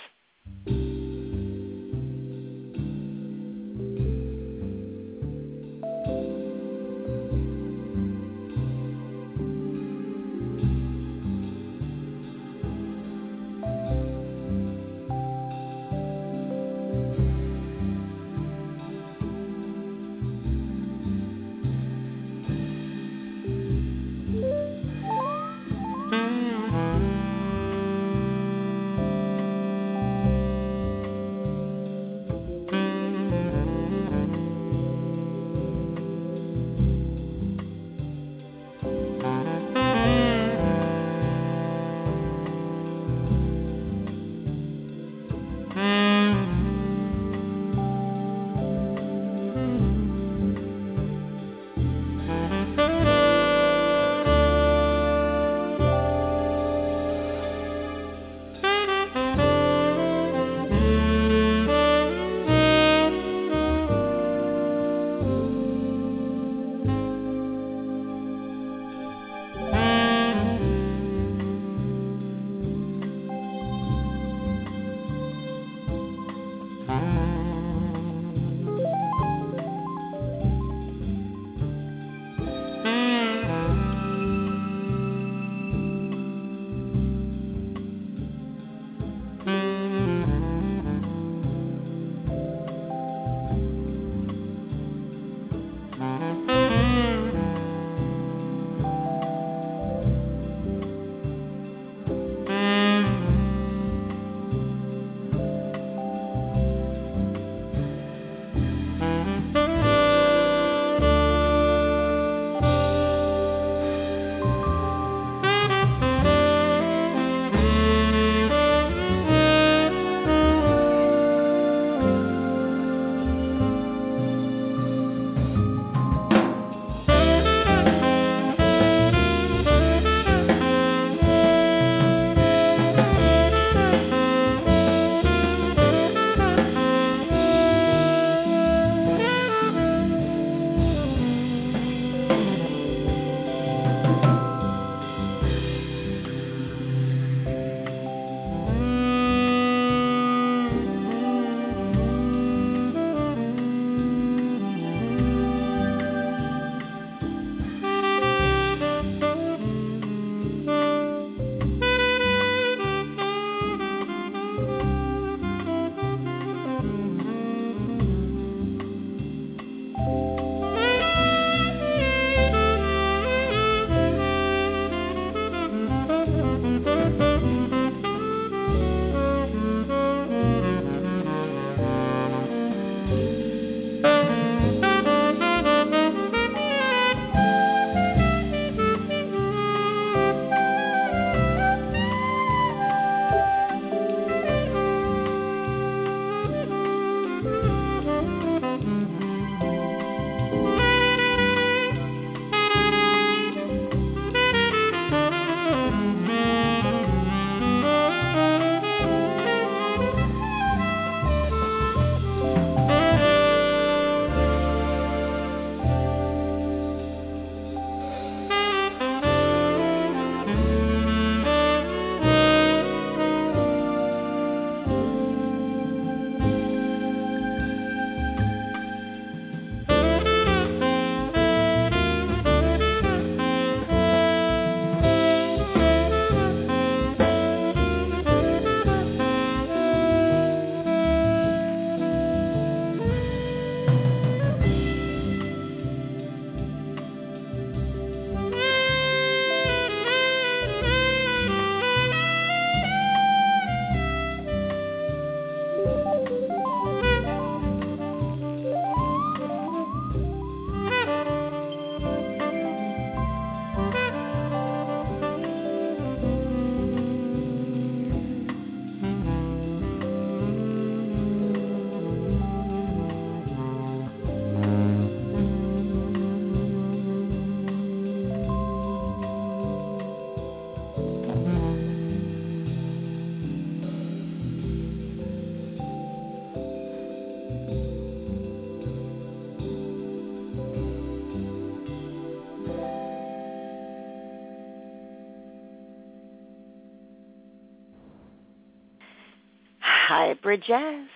Hybrid Jazz.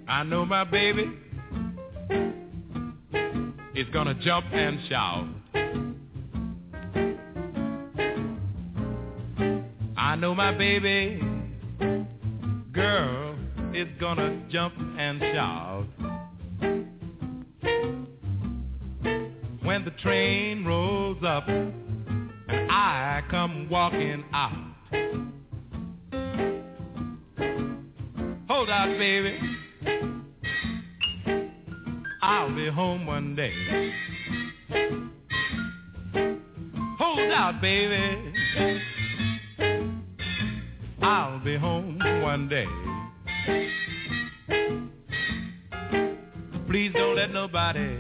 I know my baby is gonna jump and shout. I know my baby girl is gonna jump and shout when the train rolls up and I come walking out. Hold out, baby, I'll be home one day. Hold out, baby, I'll be home one day. Please don't let nobody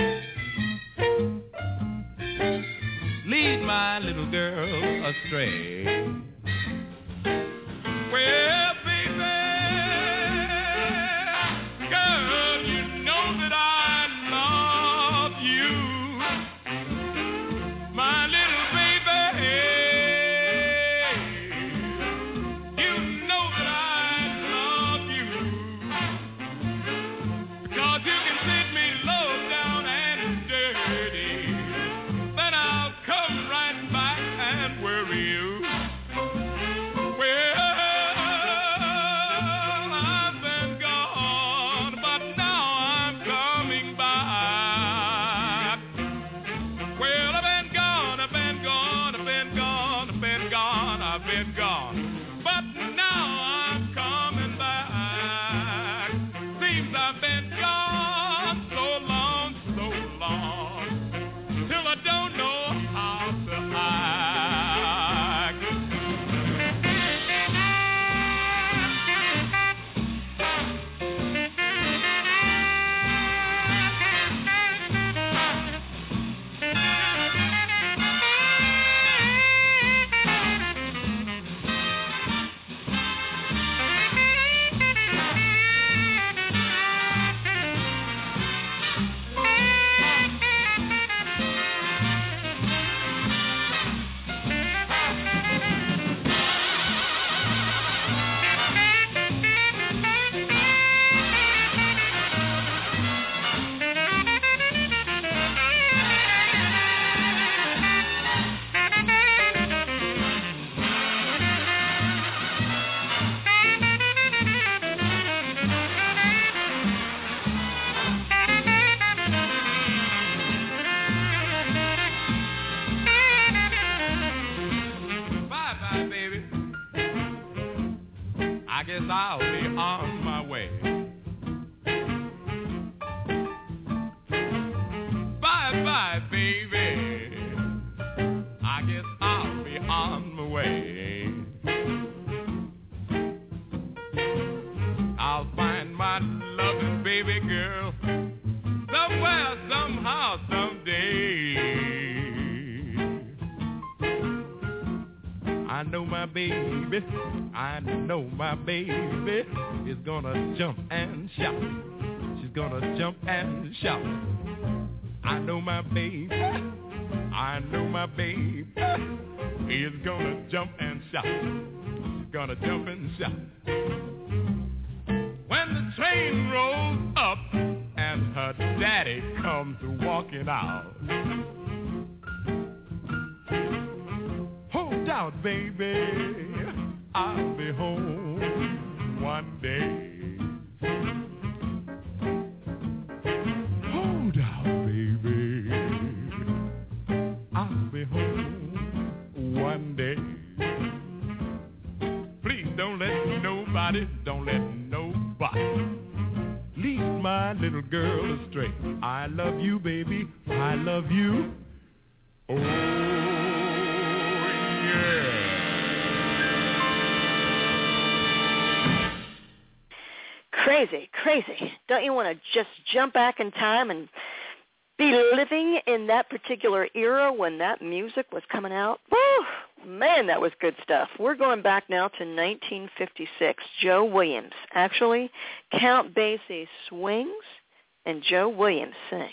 lead my little girl astray. Well, baby, girl, you know that I love you. My little baby, you know that I love you. Because you can take me low down and dirty, then I'll come right back and worry you. Well, I've been gone, but now I'm coming back. Well, I've been gone, I've been gone, I've been gone, I've been gone, I've been gone, but now I'm coming back. Seems I've been gone so long, till I don't know how to act. Bye-bye, baby. I guess I'll be on my way. Bye-bye, baby. I guess I'll be on my way. I'll find my loving baby girl somewhere, somehow, someday. I know my baby, I know my baby is gonna jump and shout. She's gonna jump and shout. I know my baby, I know my baby is gonna jump and shout. She's gonna jump and shout. When the train rolls up and her daddy comes walking out. Hold out, baby, I'll be home one day. Hold out, baby, I'll be home one day. Please don't let nobody lead my little girl astray. I love you, baby, I love you. Oh, yeah. Crazy, crazy. Don't you want to just jump back in time and be living in that particular era when that music was coming out? Woo! Man, that was good stuff. We're going back now to 1956. Joe Williams. Actually, Count Basie swings and Joe Williams sings.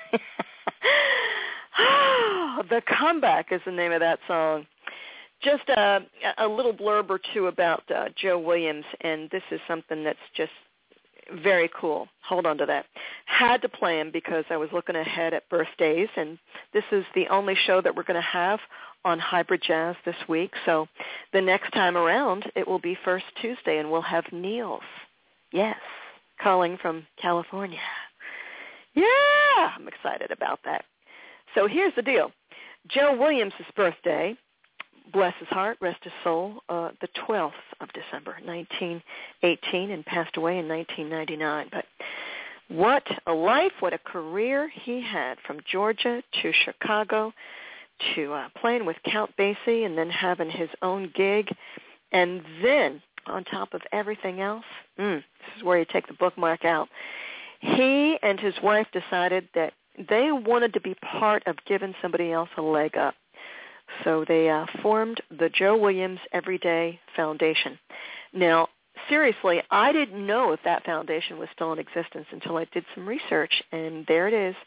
The Comeback is the name of that song. Just a little blurb or two about Joe Williams, and this is something that's just Very cool. Hold on to that. Had to play him because I was looking ahead at birthdays, and this is the only show that we're going to have on Hybrid Jazz this week. So the next time around, it will be First Tuesday, and we'll have Niels. Yes, calling from California. Yeah, I'm excited about that. So here's the deal. Joe Williams' birthday, bless his heart, rest his soul, the 12th of December, 1918, and passed away in 1999. But what a life, what a career he had, from Georgia to Chicago to playing with Count Basie and then having his own gig. And then, on top of everything else, this is where you take the bookmark out, he and his wife decided that they wanted to be part of giving somebody else a leg up. So they formed the Joe Williams Everyday Foundation. Now, seriously, I didn't know if that foundation was still in existence until I did some research, and there it is,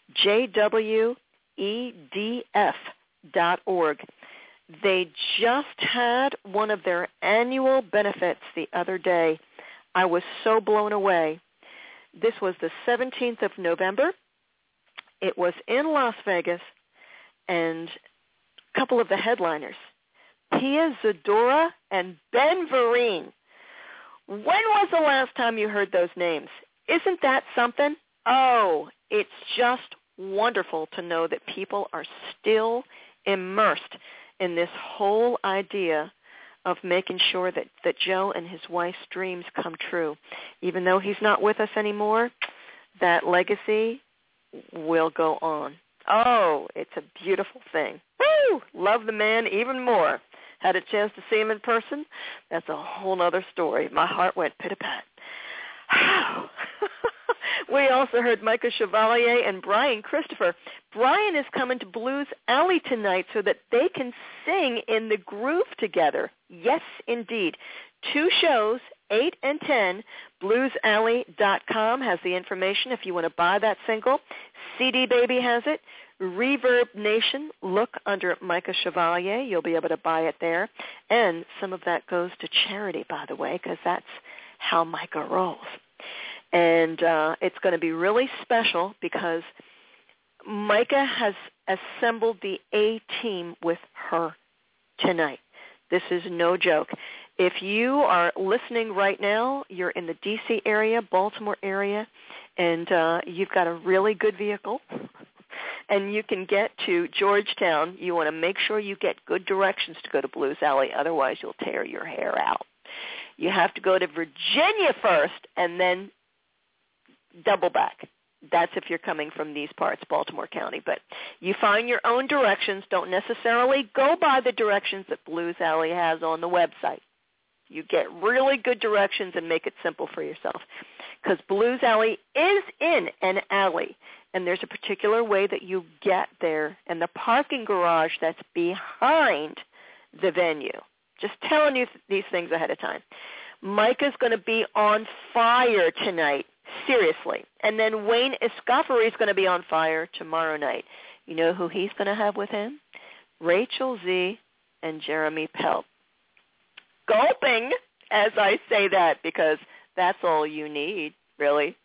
jwedf.org. They just had one of their annual benefits the other day. I was so blown away. This was the 17th of November. It was in Las Vegas, and a couple of the headliners, Pia Zadora and Ben Vereen. When was the last time you heard those names? Isn't that something? Oh, it's just wonderful to know that people are still immersed in this whole idea of making sure that Joe and his wife's dreams come true. Even though he's not with us anymore, that legacy will go on. Oh, it's a beautiful thing. Woo! Love the man even more. Had a chance to see him in person. That's a whole other story. My heart went pit-a-pat. We also heard Micah Chevalier and Brian Christopher. Brian is coming to Blues Alley tonight so that they can sing in the groove together. Yes, indeed. 2 shows, 8 and 10. BluesAlley.com has the information if you want to buy that single. CD Baby has it. Reverb Nation, look under Micah Chevalier. You'll be able to buy it there. And some of that goes to charity, by the way, because that's how Micah rolls. And it's going to be really special because Micah has assembled the A-team with her tonight. This is no joke. If you are listening right now, you're in the D.C. area, Baltimore area, and you've got a really good vehicle, and you can get to Georgetown, you want to make sure you get good directions to go to Blues Alley. Otherwise, you'll tear your hair out. You have to go to Virginia first and then double back. That's if you're coming from these parts, Baltimore County. But you find your own directions. Don't necessarily go by the directions that Blues Alley has on the website. You get really good directions and make it simple for yourself. Because Blues Alley is in an alley, and there's a particular way that you get there, and the parking garage that's behind the venue. Just telling you these things ahead of time. Micah's going to be on fire tonight, seriously. And then Wayne Escoffery is going to be on fire tomorrow night. You know who he's going to have with him? Rachel Z and Jeremy Pelt. Gulping as I say that, because that's all you need, really.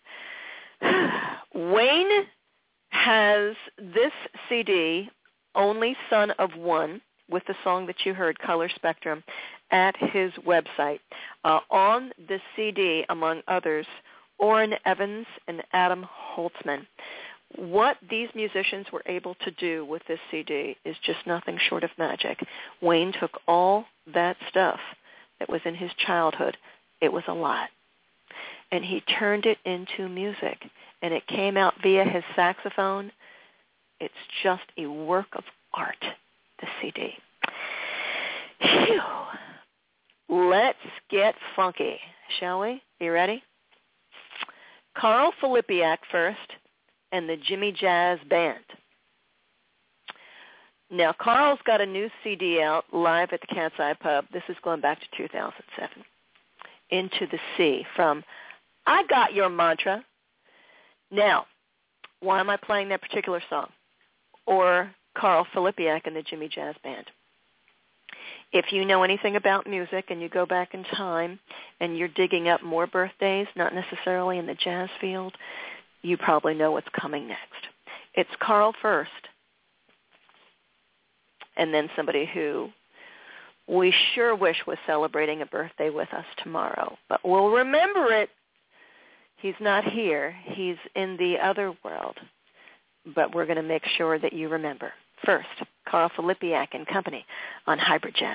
Wayne has this CD, Only Son of One, with the song that you heard, Color Spectrum, at his website. On the CD, among others, Orrin Evans and Adam Holtzman. What these musicians were able to do with this CD is just nothing short of magic. Wayne took all that stuff that was in his childhood. It was a lot. And he turned it into music. And it came out via his saxophone. It's just a work of art, the CD. Phew. Let's get funky, shall we? You ready? Carl Filipiak first, and the Jimmy Jazz Band. Now, Carl's got a new CD out, live at the Cat's Eye Pub. This is going back to 2007. Into the Sea, from I Got Your Mantra. Now, why am I playing that particular song? Or Carl Filipiak and the Jimmy Jazz Band? If you know anything about music and you go back in time and you're digging up more birthdays, not necessarily in the jazz field, you probably know what's coming next. It's Carl first, and then somebody who we sure wish was celebrating a birthday with us tomorrow, but we'll remember it. He's not here. He's in the other world, but we're going to make sure that you remember. First, Carl Filipiak and Company on Hybrid Jazz.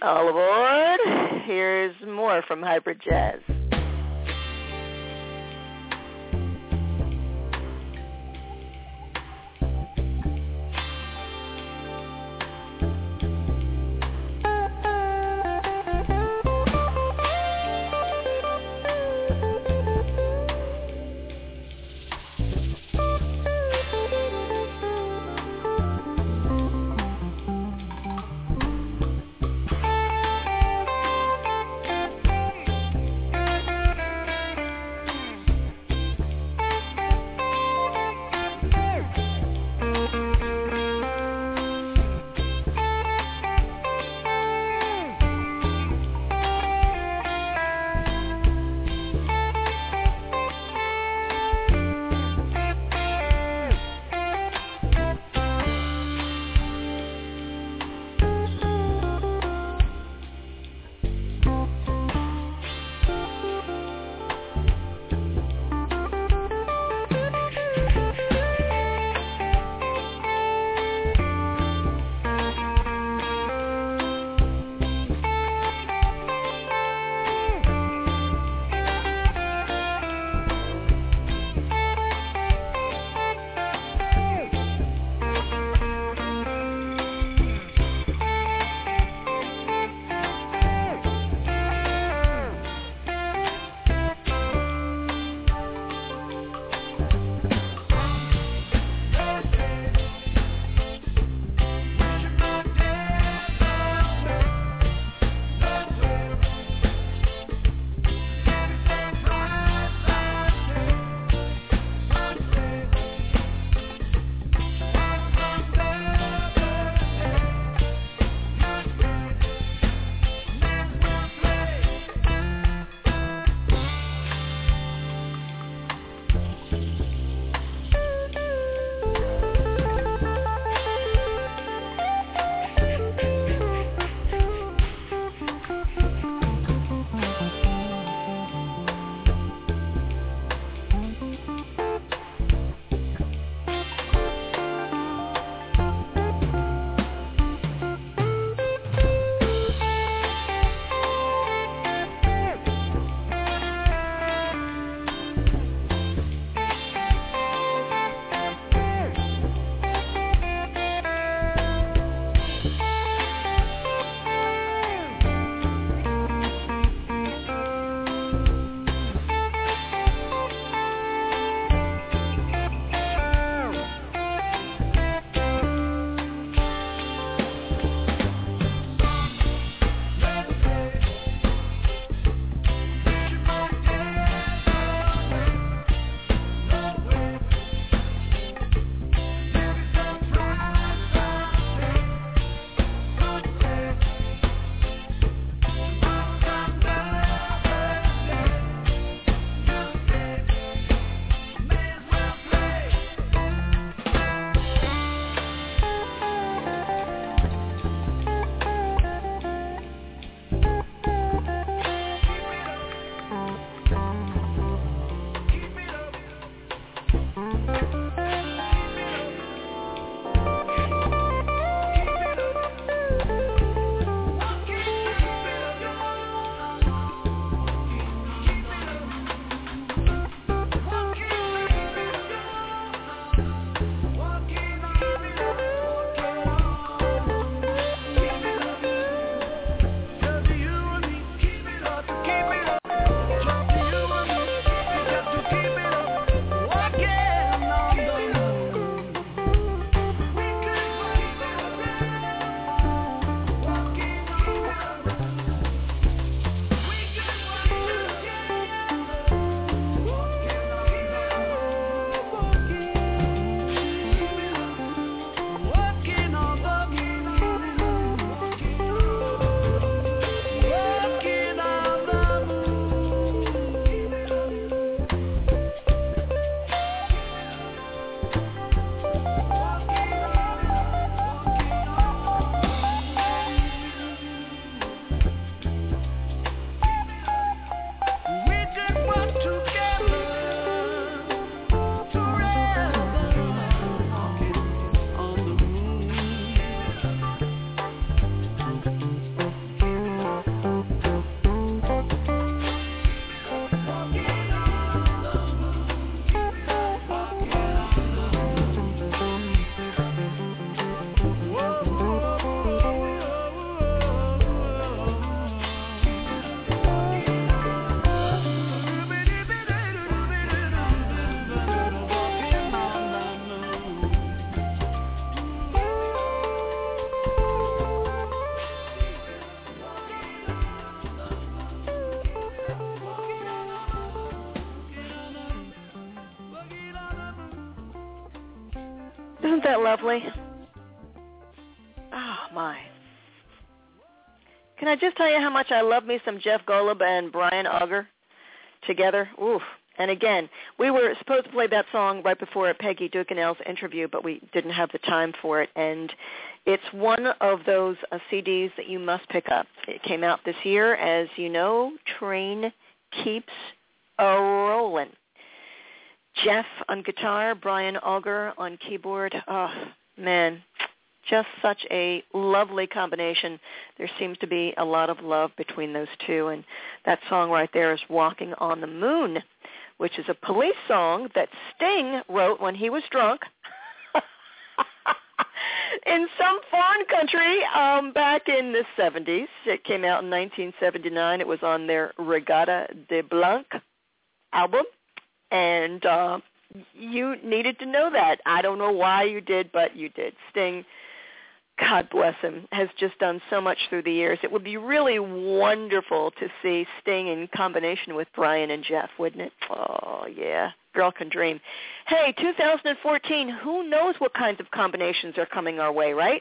All aboard. Here's more from Hybrid Jazz. that lovely? Oh, my. Can I just tell you how much I love me some Jeff Golub and Brian Auger together? Oof. And again, we were supposed to play that song right before Peggy Ducanel's interview, but we didn't have the time for it. And it's one of those CDs that you must pick up. It came out this year. As you know, Train Keeps A-Rollin'. Jeff on guitar, Brian Auger on keyboard. Oh, man, just such a lovely combination. There seems to be a lot of love between those two. And that song right there is Walking on the Moon, which is a Police song that Sting wrote when he was drunk in some foreign country back in the 70s. It came out in 1979. It was on their Regatta de Blanc album, and you needed to know that. I don't know why you did, but you did. Sting, God bless him, has just done so much through the years. It would be really wonderful to see Sting in combination with Brian and Jeff, wouldn't it? Oh, yeah. Girl can dream. Hey, 2014, who knows what kinds of combinations are coming our way, right?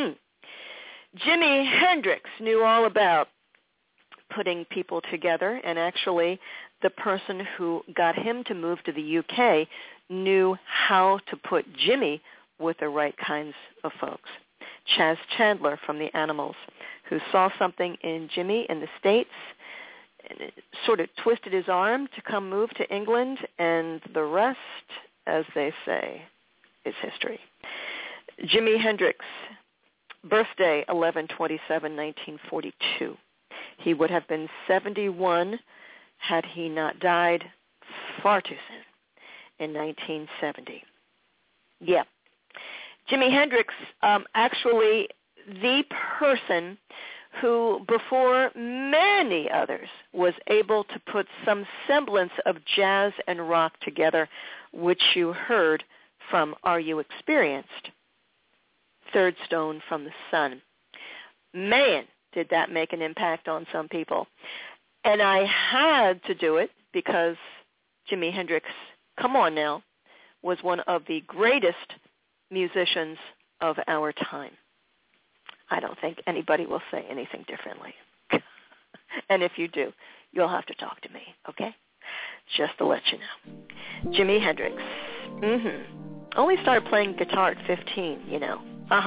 Jimi Hendrix knew all about putting people together, and actually the person who got him to move to the UK knew how to put Jimmy with the right kinds of folks. Chas Chandler from the Animals, who saw something in Jimmy in the States and it sort of twisted his arm to come move to England, and the rest, as they say, is history. Jimi Hendrix, birthday 11/27/1942. He would have been 71 had he not died far too soon in 1970. Yeah. Jimi Hendrix, actually the person who, before many others, was able to put some semblance of jazz and rock together, which you heard from Are You Experienced? Third Stone from the Sun. Man, did that make an impact on some people. And I had to do it because Jimi Hendrix, come on now, was one of the greatest musicians of our time. I don't think anybody will say anything differently. And if you do, you'll have to talk to me, okay? Just to let you know. Jimi Hendrix. Only started playing guitar at 15, you know.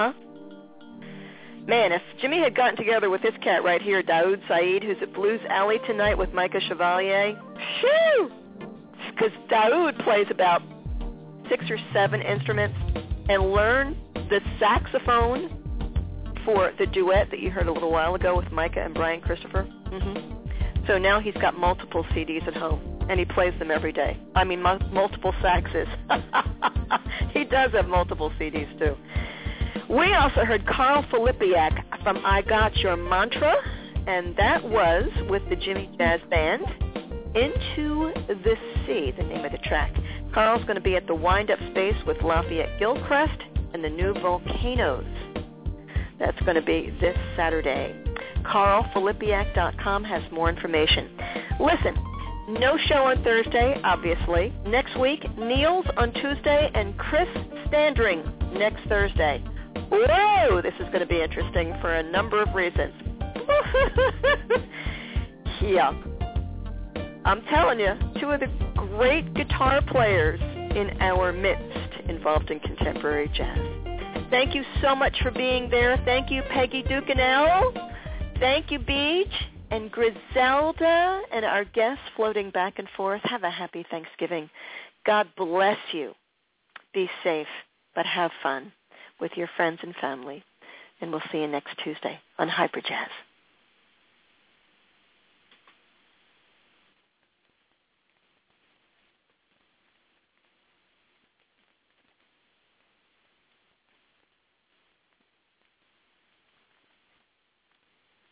Man, if Jimmy had gotten together with this cat right here, Daoud Saeed, who's at Blues Alley tonight with Micah Chevalier, shoo! Because Daoud plays about 6 or 7 instruments and learned the saxophone for the duet that you heard a little while ago with Micah and Brian Christopher. So now he's got multiple CDs at home, and he plays them every day. I mean, multiple saxes. He does have multiple CDs, too. We also heard Carl Filipiak from I Got Your Mantra, and that was with the Jimmy Jazz Band, Into the Sea, the name of the track. Carl's going to be at the Wind Up Space with Lafayette Gilchrist and the New Volcanoes. That's going to be this Saturday. CarlFilipiak.com has more information. Listen, no show on Thursday, obviously. Next week, Niels on Tuesday and Chris Standring next Thursday. Whoa, this is going to be interesting for a number of reasons. Yeah. I'm telling you, 2 of the great guitar players in our midst involved in contemporary jazz. Thank you so much for being there. Thank you, Peggy Ducanel. Thank you, Beach and Griselda and our guests floating back and forth. Have a happy Thanksgiving. God bless you. Be safe, but have fun with your friends and family. And we'll see you next Tuesday on Hyper Jazz.